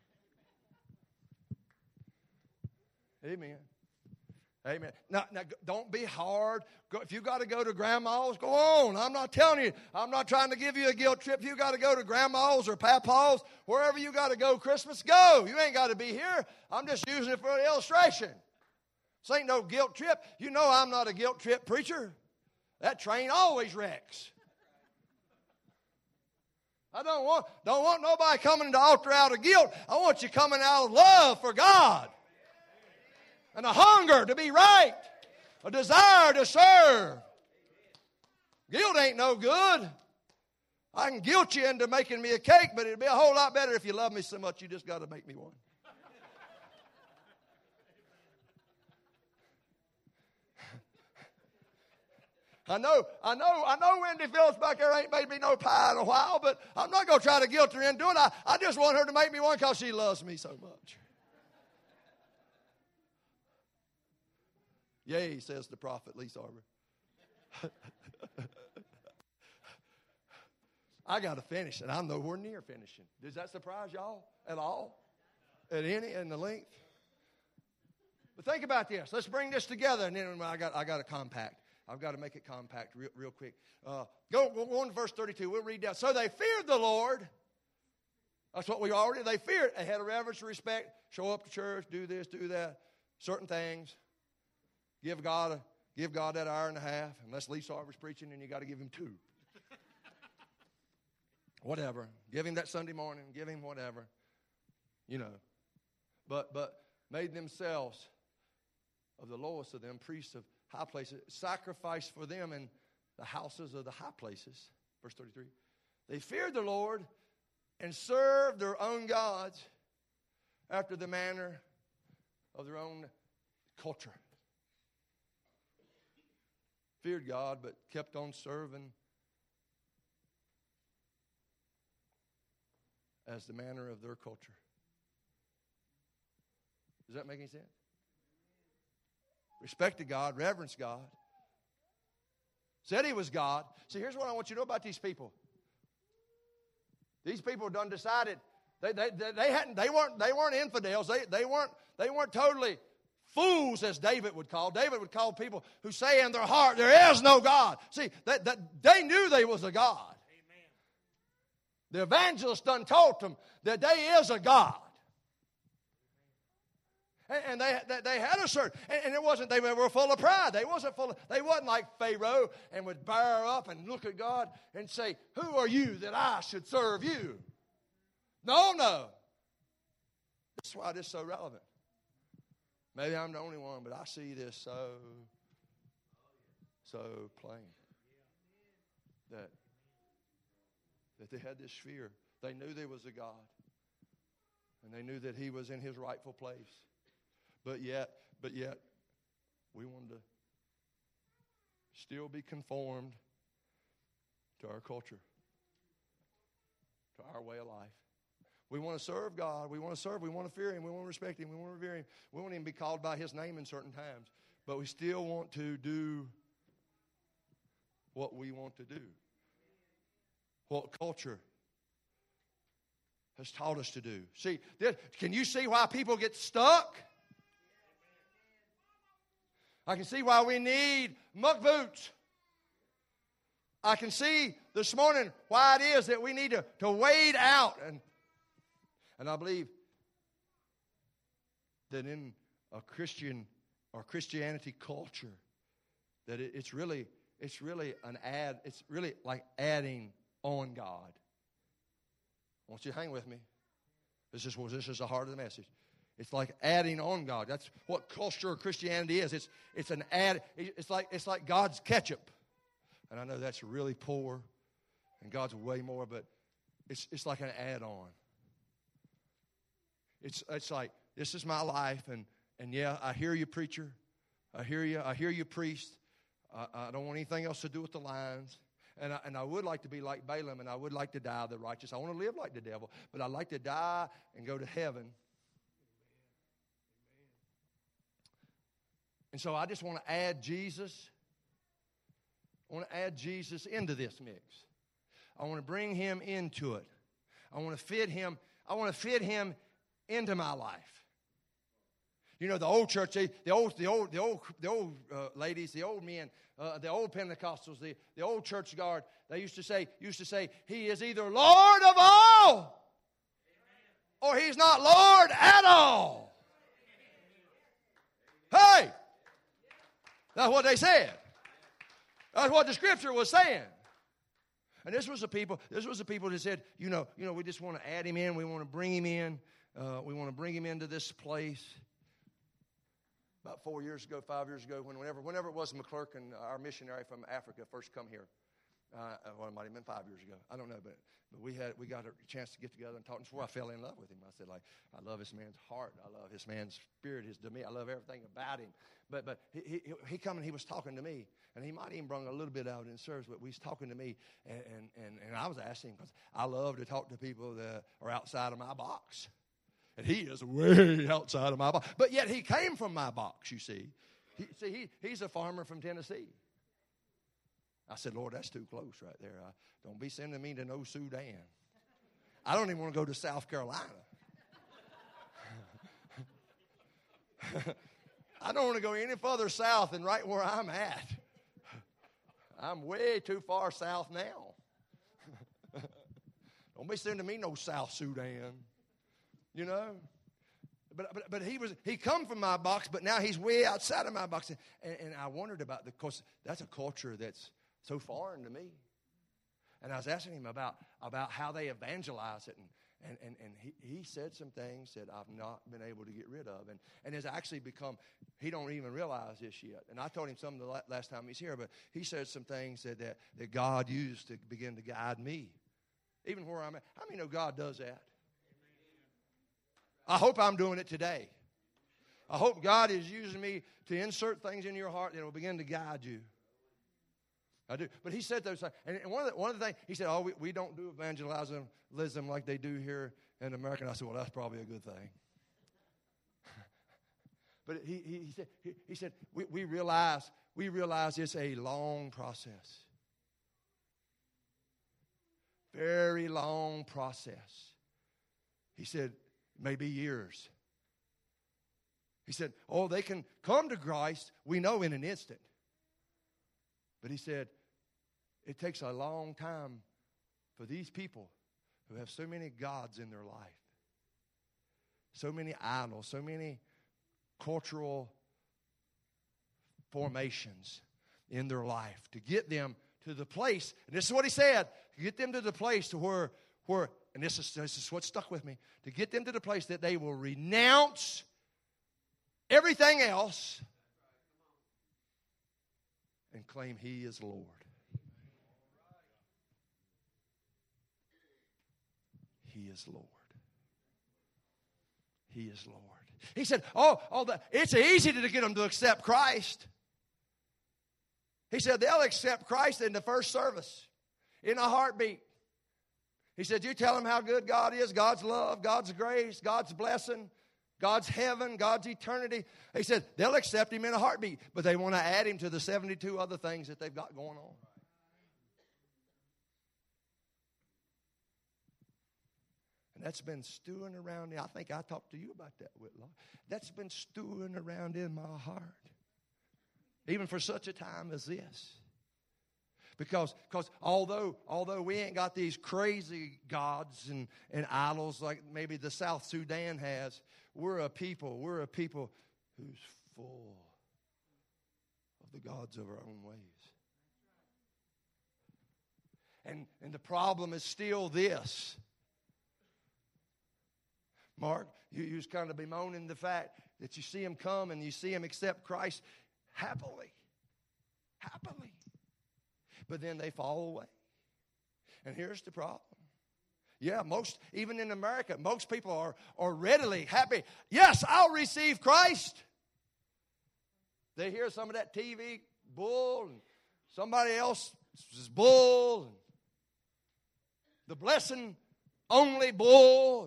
[SPEAKER 1] Amen. Amen. Now, don't be hard. If you got to go to grandma's, go on. I'm not telling you. I'm not trying to give you a guilt trip. If you got to go to grandma's or papa's, wherever you got to go Christmas, go. You ain't got to be here. I'm just using it for an illustration. This ain't no guilt trip. You know I'm not a guilt trip preacher. That train always wrecks. I don't want nobody coming to the altar out of guilt. I want you coming out of love for God. And a hunger to be right. A desire to serve. Guilt ain't no good. I can guilt you into making me a cake, but it'd be a whole lot better if you love me so much you just got to make me one. I know Wendy Phillips back there ain't made me no pie in a while, but I'm not going to try to guilt her into it. I just want her to make me one because she loves me so much. Yea, says the prophet Lee Sarver. I got to finish, and I'm nowhere near finishing. Does that surprise y'all at all? At any in the length? But think about this. Let's bring this together, and then I got a compact. I've got to make it compact real quick. Go on to verse 32. We'll read that. So they feared the Lord. That's what we already. They feared. They had a reverence, respect. Show up to church. Do this. Do that. Certain things. Give God that hour and a half. Unless Lee Sarver's preaching, then you got to give him 2. Whatever. Give him that Sunday morning. Give him whatever. You know. But made themselves of the lowest of them priests of high places. Sacrificed for them in the houses of the high places. Verse 33. They feared the Lord and served their own gods after the manner of their own culture. Feared God, but kept on serving as the manner of their culture. Does that make any sense? Respected God, reverenced God. Said he was God. See, here's what I want you to know about these people. These people done decided they weren't infidels. They weren't totally fools, as David would call. David would call people who say in their heart, there is no God. See, they knew there was a God. Amen. The evangelist done told them that there is a God. And they had a certain, and it wasn't, they were full of pride. They wasn't like Pharaoh and would bear up and look at God and say, who are you that I should serve you? No. That's why this is so relevant. Maybe I'm the only one, but I see this so plain. That they had this fear. They knew there was a God. And they knew that he was in his rightful place. But yet, we wanted to still be conformed to our culture, to our way of life. We want to serve God. We want to serve. We want to fear him. We want to respect him. We want to revere him. We want him to be called by his name in certain times. But we still want to do what we want to do. What culture has taught us to do. See, can you see why people get stuck? I can see why we need muck boots. I can see this morning why it is that we need to wade out. And I believe that in a Christian or Christianity culture, that it's really it's really like adding on God. I want you to hang with me. This is the heart of the message. It's like adding on God. That's what culture of Christianity is. It's an add. It's like God's ketchup. And I know that's really poor, and God's way more, but it's like an add-on. It's like, this is my life, and yeah, I hear you, preacher. I hear you, priest. I don't want anything else to do with the lines. And I would like to be like Balaam, and I would like to die the righteous. I want to live like the devil, but I'd like to die and go to heaven. And so I just want to add Jesus. I want to add Jesus into this mix. I want to bring him into it. I want to fit Him. I want to fit Him into my life. You know, the old church, the old ladies, the old men, the old Pentecostals, the old church guard, they used to say, He is either Lord of all, or He's not Lord at all. Hey! That's what they said. That's what the Scripture was saying. And this was the people that said, you know, we just want to add Him in. We want to bring Him in. We want to bring Him into this place. About 5 years ago, whenever it was McClurkin, our missionary from Africa, first come here. Well, it might have been 5 years ago. I don't know, but we got a chance to get together and talk. And before I fell in love with him, I said, I love this man's heart. I love his man's spirit, his demeanor. I love everything about him. But he come and he was talking to me, and he might even bring a little bit out in service, but he's talking to me, and I was asking him, because I love to talk to people that are outside of my box. And he is way outside of my box. But yet he came from my box, you see. He's a farmer from Tennessee. I said, Lord, that's too close right there. Don't be sending me to no Sudan. I don't even want to go to South Carolina. I don't want to go any further south than right where I'm at. I'm way too far south now. Don't be sending me no South Sudan. You know? But he come from my box, but now he's way outside of my box. And I wondered about because that's a culture that's so foreign to me. And I was asking him about how they evangelize it. And he said some things that I've not been able to get rid of. And has actually become, he don't even realize this yet. And I told him some the last time he's here, but he said some things that God used to begin to guide me. Even where I'm at. How many know God does that? I hope I'm doing it today. I hope God is using me to insert things in your heart that will begin to guide you. I do. But he said those things. And one of the things, he said, we don't do evangelism like they do here in America. And I said, well, that's probably a good thing. But he said, we realize it's a long process. Very long process. He said, maybe years. He said, they can come to Christ, we know, in an instant. But he said, it takes a long time for these people who have so many gods in their life, so many idols, so many cultural formations in their life, to get them to the place, and this is what he said, to get them to the place to where and this is what stuck with me, to get them to the place that they will renounce everything else and claim He is Lord. He is Lord. He is Lord. He said, it's easy to get them to accept Christ. He said, they'll accept Christ in the first service, in a heartbeat. He said, you tell them how good God is, God's love, God's grace, God's blessing, God's heaven, God's eternity. He said, they'll accept Him in a heartbeat, but they want to add Him to the 72 other things that they've got going on. And that's been stewing around. I think I talked to you about that, Whitlock. That's been stewing around in my heart, even for such a time as this. Because although we ain't got these crazy gods and idols like maybe the South Sudan has, we're a people who's full of the gods of our own ways. And the problem is still this. Mark, you was kind of bemoaning the fact that you see them come and you see them accept Christ happily. But then they fall away. And here's the problem. Yeah, even in America, most people are readily happy. Yes, I'll receive Christ. They hear some of that TV bull and somebody else's bull and the blessing only bull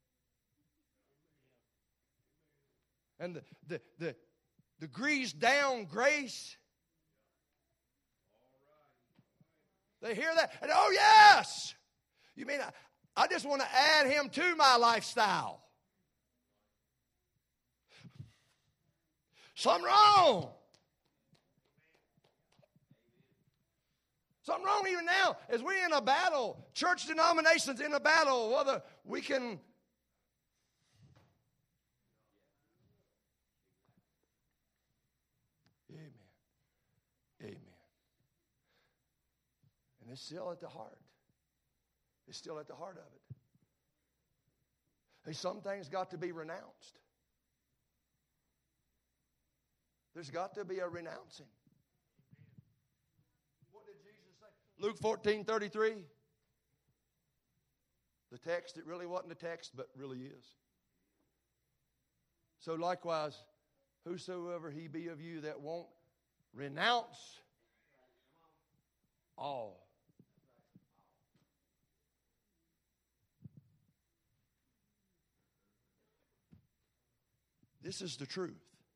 [SPEAKER 1] and the greased down grace. They hear that, and oh yes! You mean I just want to add him to my lifestyle. Something wrong. Something wrong even now as we're in a battle. Church denominations in a battle. Whether we can. Amen. Amen. And it's still at the heart. It's still at the heart of it. Hey, some things got to be renounced. There's got to be a renouncing. What did Jesus say? Luke 14:33. The text, it really wasn't a text, but really is. So likewise, whosoever he be of you that won't renounce all. This is the truth.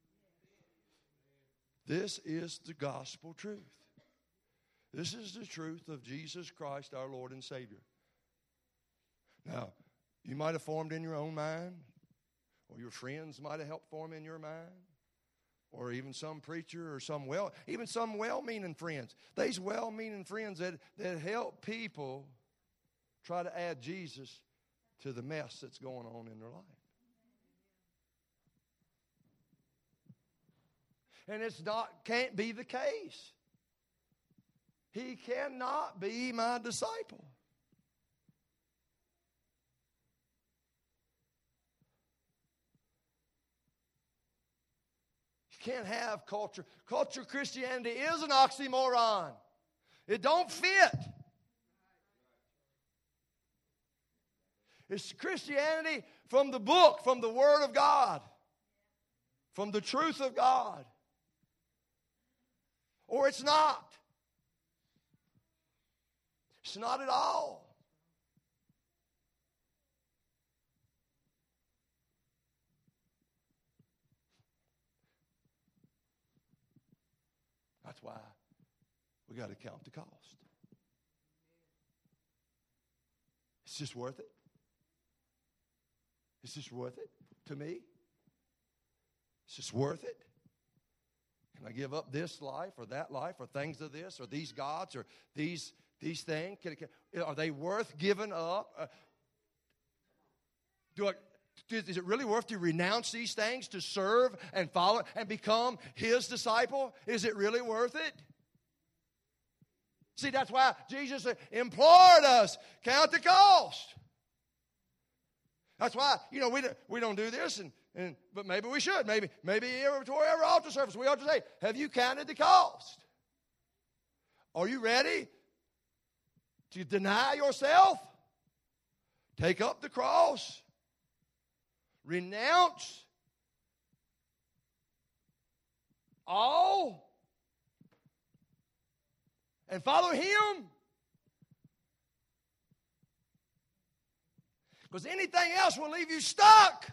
[SPEAKER 1] This is the gospel truth. This is the truth of Jesus Christ, our Lord and Savior. Now, you might have formed in your own mind, or your friends might have helped form in your mind, or even some preacher or some well-meaning friends. These well-meaning friends that help people try to add Jesus to the mess that's going on in their life. And can't be the case. He cannot be my disciple. You can't have culture. Culture Christianity is an oxymoron. It don't fit. It's Christianity from the book, from the Word of God, from the truth of God. Or it's not. It's not at all. That's why we got to count the cost. It's just worth it. It's just worth it to me. It's just worth it. Can I give up this life or that life or things of this or these gods or these things? Are they worth giving up? Is it really worth to renounce these things to serve and follow and become His disciple? Is it really worth it? See, that's why Jesus implored us, count the cost. That's why, we don't do this, but maybe we should. Maybe before every altar service, we ought to say, have you counted the cost? Are you ready to deny yourself? Take up the cross. Renounce all and follow Him. Because anything else will leave you stuck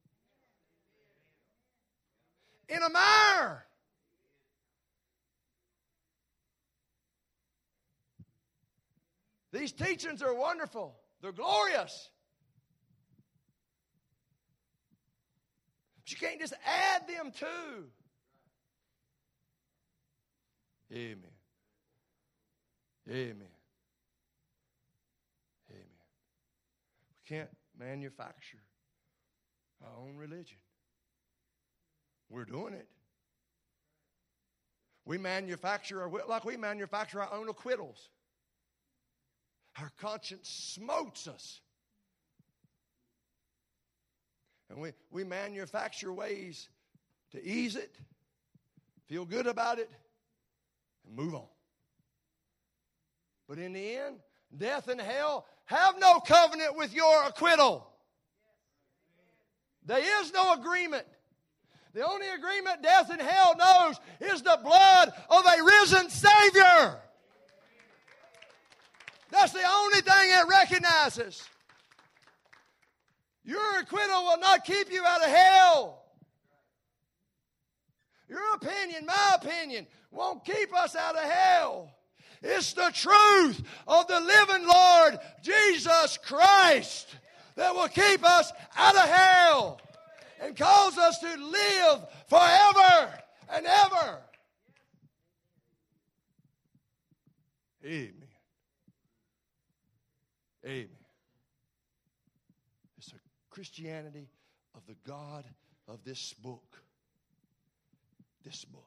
[SPEAKER 1] in a mire. These teachings are wonderful. They're glorious. But you can't just add them to. Amen. Amen. Amen. We can't manufacture our own religion. We're doing it. We manufacture our own acquittals. Our conscience smotes us. And we manufacture ways to ease it, feel good about it, and move on. But in the end, death and hell have no covenant with your acquittal. There is no agreement. The only agreement death and hell knows is the blood of a risen Savior. That's the only thing it recognizes. Your acquittal will not keep you out of hell. Your opinion, my opinion, won't keep us out of hell. It's the truth of the living Lord Jesus Christ that will keep us out of hell and cause us to live forever and ever. Amen. Amen. It's a Christianity of the God of this book. This book.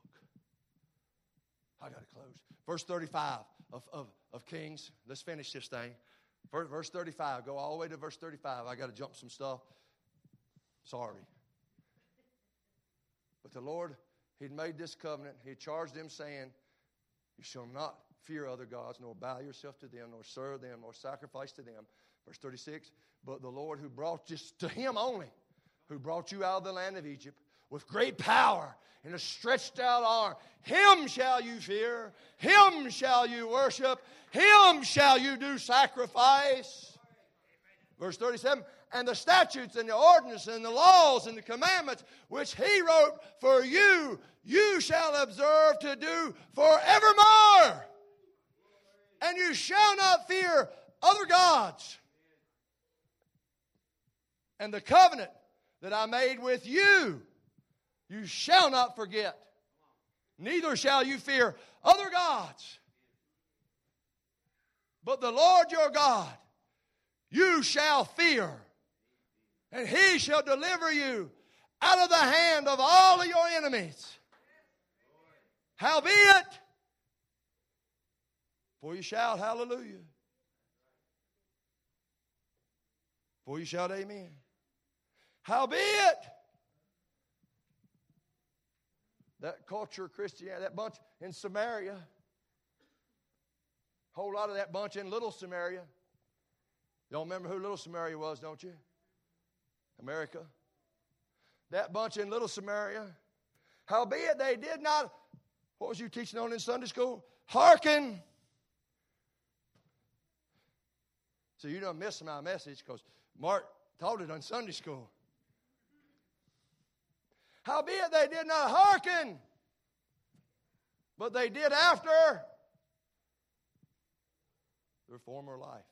[SPEAKER 1] I got to close. Verse 35 of Kings. Let's finish this thing. Verse 35. Go all the way to verse 35. I got to jump some stuff. Sorry. But the Lord, He'd made this covenant. He had charged them saying, you shall not fear other gods, nor bow yourself to them, nor serve them, nor sacrifice to them. Verse 36. But the Lord who brought, just to Him only, who brought you out of the land of Egypt with great power and a stretched out arm, Him shall you fear, Him shall you worship, Him shall you do sacrifice. Verse 37, and the statutes and the ordinances and the laws and the commandments which He wrote for you, you shall observe to do forevermore. And you shall not fear other gods. And the covenant that I made with you, you shall not forget. Neither shall you fear other gods. But the Lord your God, you shall fear. And He shall deliver you out of the hand of all of your enemies. Howbeit, for you shout hallelujah. For you shout amen. Howbeit, that culture of Christianity, that bunch in Samaria, whole lot of that bunch in Little Samaria. You don't remember who Little Samaria was, don't you? America. That bunch in Little Samaria. Howbeit they did not, what was you teaching on in Sunday school? Hearken. So you don't miss my message because Mark taught it on Sunday school. Howbeit they did not hearken, but they did after their former life.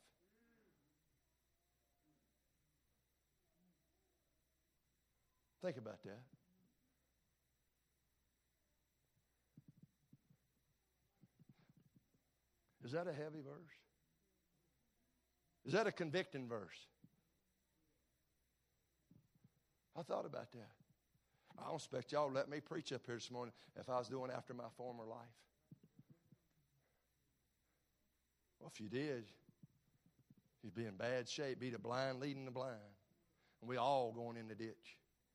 [SPEAKER 1] Think about that. Is that a heavy verse? Is that a convicting verse? I thought about that. I don't expect y'all to let me preach up here this morning if I was doing after my former life. Well, if you did, you'd be in bad shape. Be the blind leading the blind. And we all going in the ditch.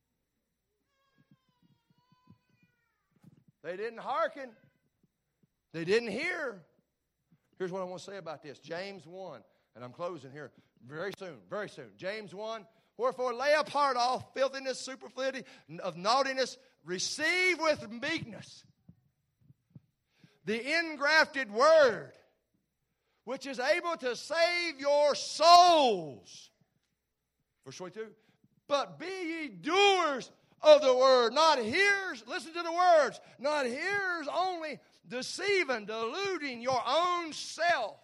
[SPEAKER 1] They didn't hearken. They didn't hear. Here's what I want to say about this. James 1. And I'm closing here very soon, very soon. James 1. Wherefore lay apart all filthiness, superfluity of naughtiness. Receive with meekness the ingrafted word, which is able to save your souls. Verse 22. But be ye doers of the word, not hearers. Listen to the words. Not hearers only, deceiving, deluding your own self.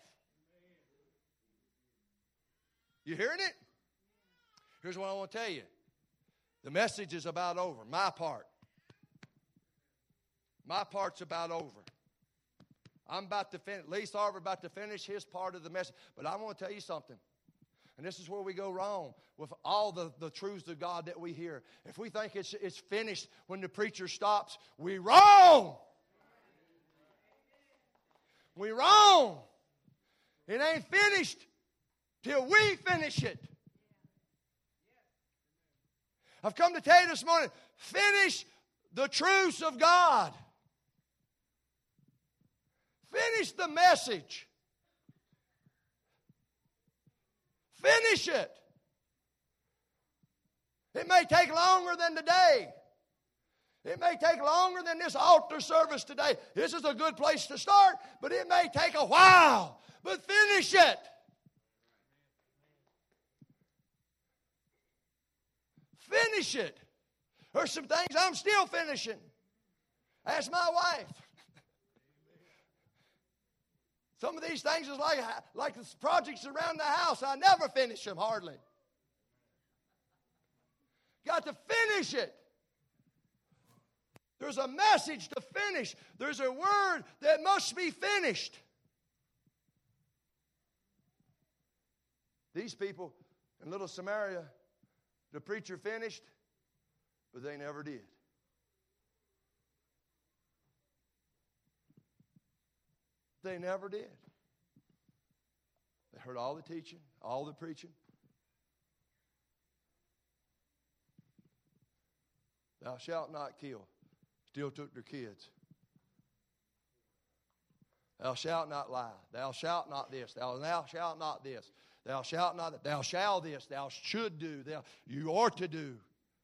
[SPEAKER 1] You hearing it? Here's what I want to tell you. The message is about over. My part. My part's about over. I'm about to finish. Lee Sarver about to finish his part of the message. But I want to tell you something. And this is where we go wrong with all the truths of God that we hear. If we think it's finished when the preacher stops, we wrong. We wrong. It ain't finished till we finish it. I've come to tell you this morning, finish the truths of God. Finish the message. Finish it. It may take longer than today. It may take longer than this altar service today. This is a good place to start, but it may take a while. But finish it. Finish it. There's some things I'm still finishing. Ask my wife. Some of these things is like the projects around the house. I never finish them, hardly. Got to finish it. There's a message to finish. There's a word that must be finished. These people in little Samaria, the preacher finished, but they never did. They never did. They heard all the teaching, all the preaching. Thou shalt not kill. Still took their kids. Thou shalt not lie. Thou shalt not this. Thou shalt not this. Thou shalt not that. Thou shalt this. Thou should do. You ought to do.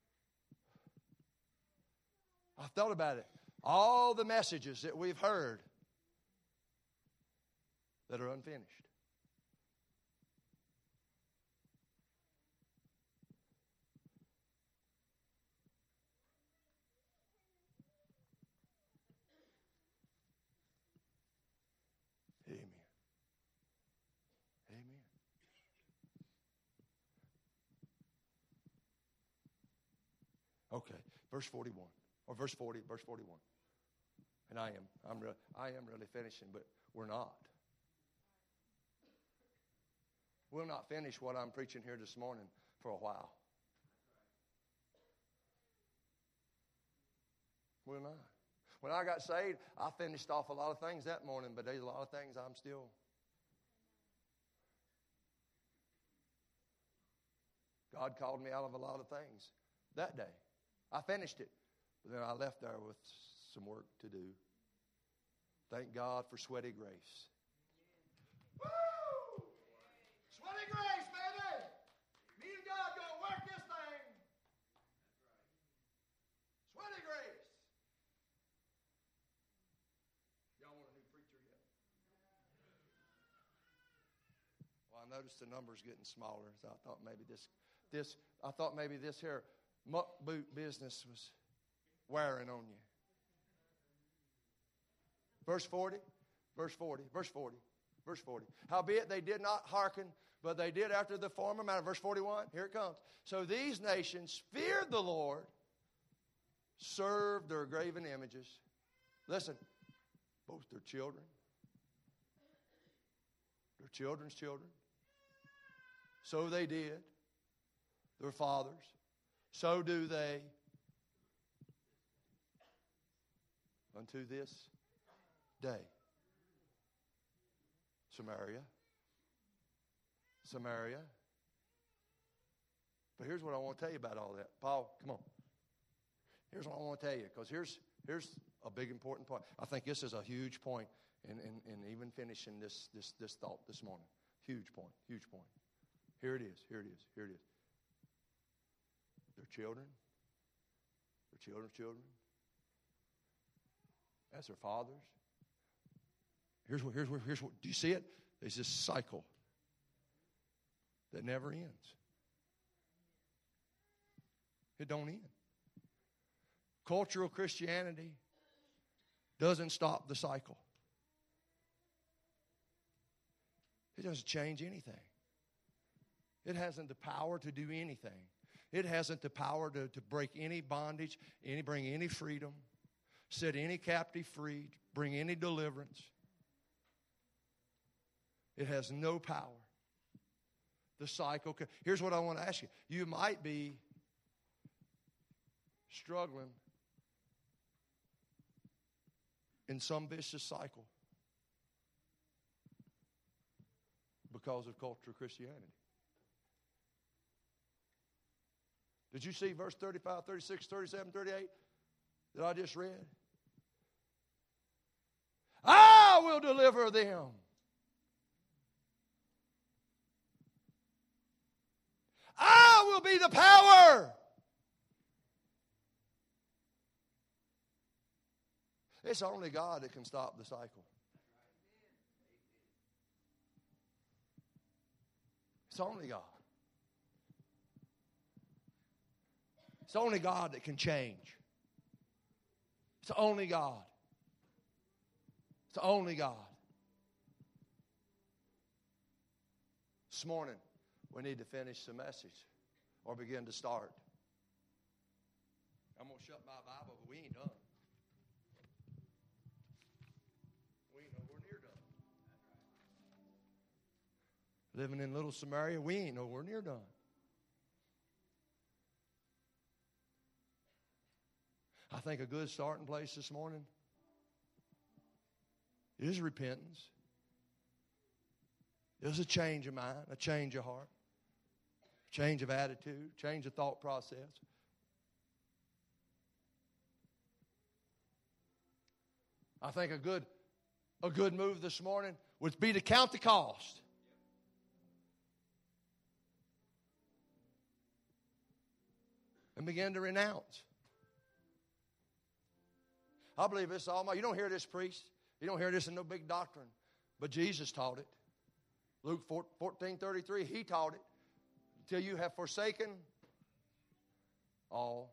[SPEAKER 1] I thought about it. All the messages that we've heard that are unfinished. Amen. Amen. Okay, verse 41 or verse 40, verse 41. And I am really finishing, but we're not. We'll not finish what I'm preaching here this morning for a while. We'll not. When I got saved, I finished off a lot of things that morning, but there's a lot of things I'm still. God called me out of a lot of things that day. I finished it, but then I left there with some work to do. Thank God for sweaty grace. Woo! Sweaty grace, baby! Me and God gonna work this thing. Sweaty grace. Y'all want a new preacher yet? Well, I noticed the numbers getting smaller, so I thought maybe this here muck boot business was wearing on you. Verse 40. Howbeit they did not hearken, but they did after the former manner. Verse 41, here it comes. So these nations feared the Lord, served their graven images. Listen, both their children, their children's children. So they did. Their fathers. So do they. Unto this day. Samaria. But here's what I want to tell you about all that. Paul, come on. Here's what I want to tell you, because here's a big important point. I think this is a huge point in even finishing this thought this morning. Huge point. Here it is. Their children, their children's children, as their fathers. Here's what, do you see it? There's this cycle that never ends. It don't end. Cultural Christianity doesn't stop the cycle. It doesn't change anything. It hasn't the power to do anything. It hasn't the power to break any bondage, bring any freedom, set any captive free, bring any deliverance. It has no power. The cycle. Here's what I want to ask you. You might be struggling in some vicious cycle because of cultural Christianity. Did you see verse 35, 36, 37, 38 that I just read? I will deliver them. I will be the power. It's only God that can stop the cycle. It's only God. It's only God that can change. It's only God. It's only God. This morning, we need to finish the message or begin to start. I'm going to shut my Bible, but we ain't done. We ain't nowhere near done. Living in Little Samaria, we ain't nowhere near done. I think a good starting place this morning is repentance. Is a change of mind, a change of heart, change of attitude, change of thought process. I think a good move this morning would be to count the cost. And begin to renounce. I believe this all. You don't hear this preached. You don't hear this in no big doctrine. But Jesus taught it. Luke 14:33, he taught it. Till you have forsaken all.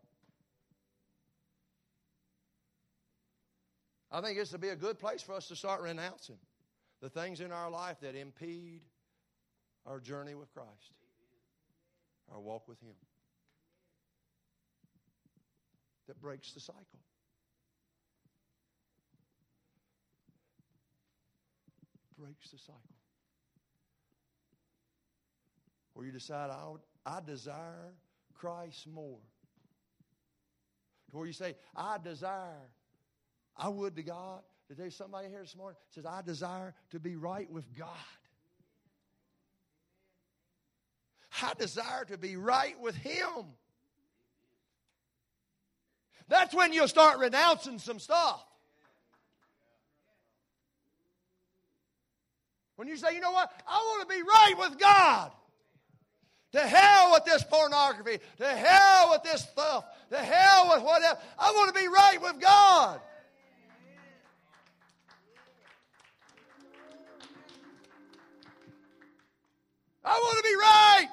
[SPEAKER 1] I think this would be a good place for us to start renouncing the things in our life that impede our journey with Christ, our walk with Him, that breaks the cycle. Breaks the cycle. Where you decide, I desire Christ more. To where you say, I would to God. There's somebody here this morning that says, I desire to be right with God. I desire to be right with Him. That's when you'll start renouncing some stuff. When you say, you know what? I want to be right with God. To hell with this pornography. To hell with this stuff. To hell with whatever. I want to be right with God. I want to be right.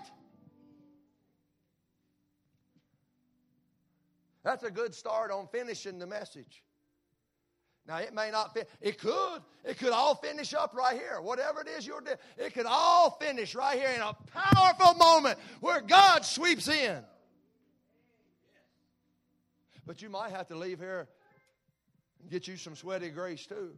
[SPEAKER 1] That's a good start on finishing the message. Now, it may not fit. It could all finish up right here. Whatever it is you're doing, it could all finish right here in a powerful moment where God sweeps in. But you might have to leave here and get you some sweaty grace too.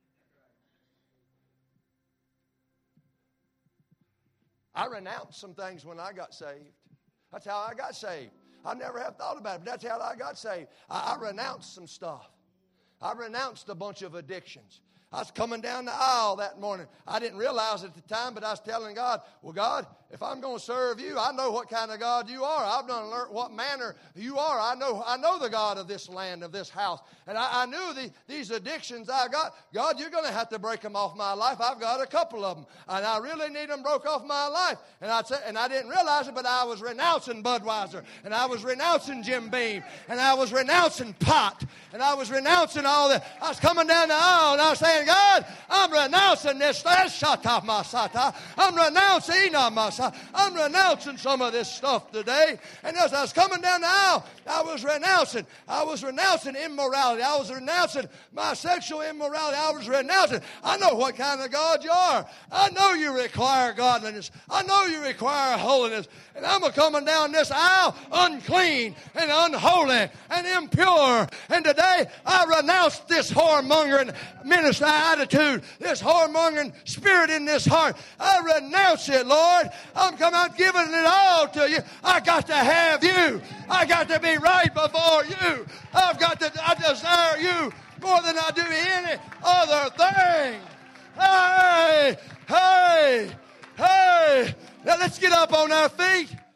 [SPEAKER 1] I renounced some things when I got saved. That's how I got saved. I never have thought about it, but that's how I got saved. I renounced some stuff. I renounced a bunch of addictions. I was coming down the aisle that morning. I didn't realize it at the time, but I was telling God, well, God, if I'm going to serve you, I know what kind of God you are. I've done learned what manner you are. I know the God of this land, of this house. And I knew these addictions I got. God, you're going to have to break them off my life. I've got a couple of them. And I really need them broke off my life. And I didn't realize it, but I was renouncing Budweiser. And I was renouncing Jim Beam. And I was renouncing pot. And I was renouncing all that. I was coming down the aisle and I was saying, God, I'm renouncing this. I'm renouncing I'm renouncing some of this stuff today. And as I was coming down the aisle, I was renouncing immorality. I was renouncing my sexual immorality. I was renouncing. I know what kind of God you are. I know you require godliness. I know you require holiness. And I'm coming down this aisle unclean and unholy and impure. And today I renounce this whoremongering ministry attitude, this whoremongering spirit in this heart. I renounce it, Lord. I'm coming out giving it all to you. I got to have you. I got to be right before you. I desire you more than I do any other thing. Hey. Now let's get up on our feet.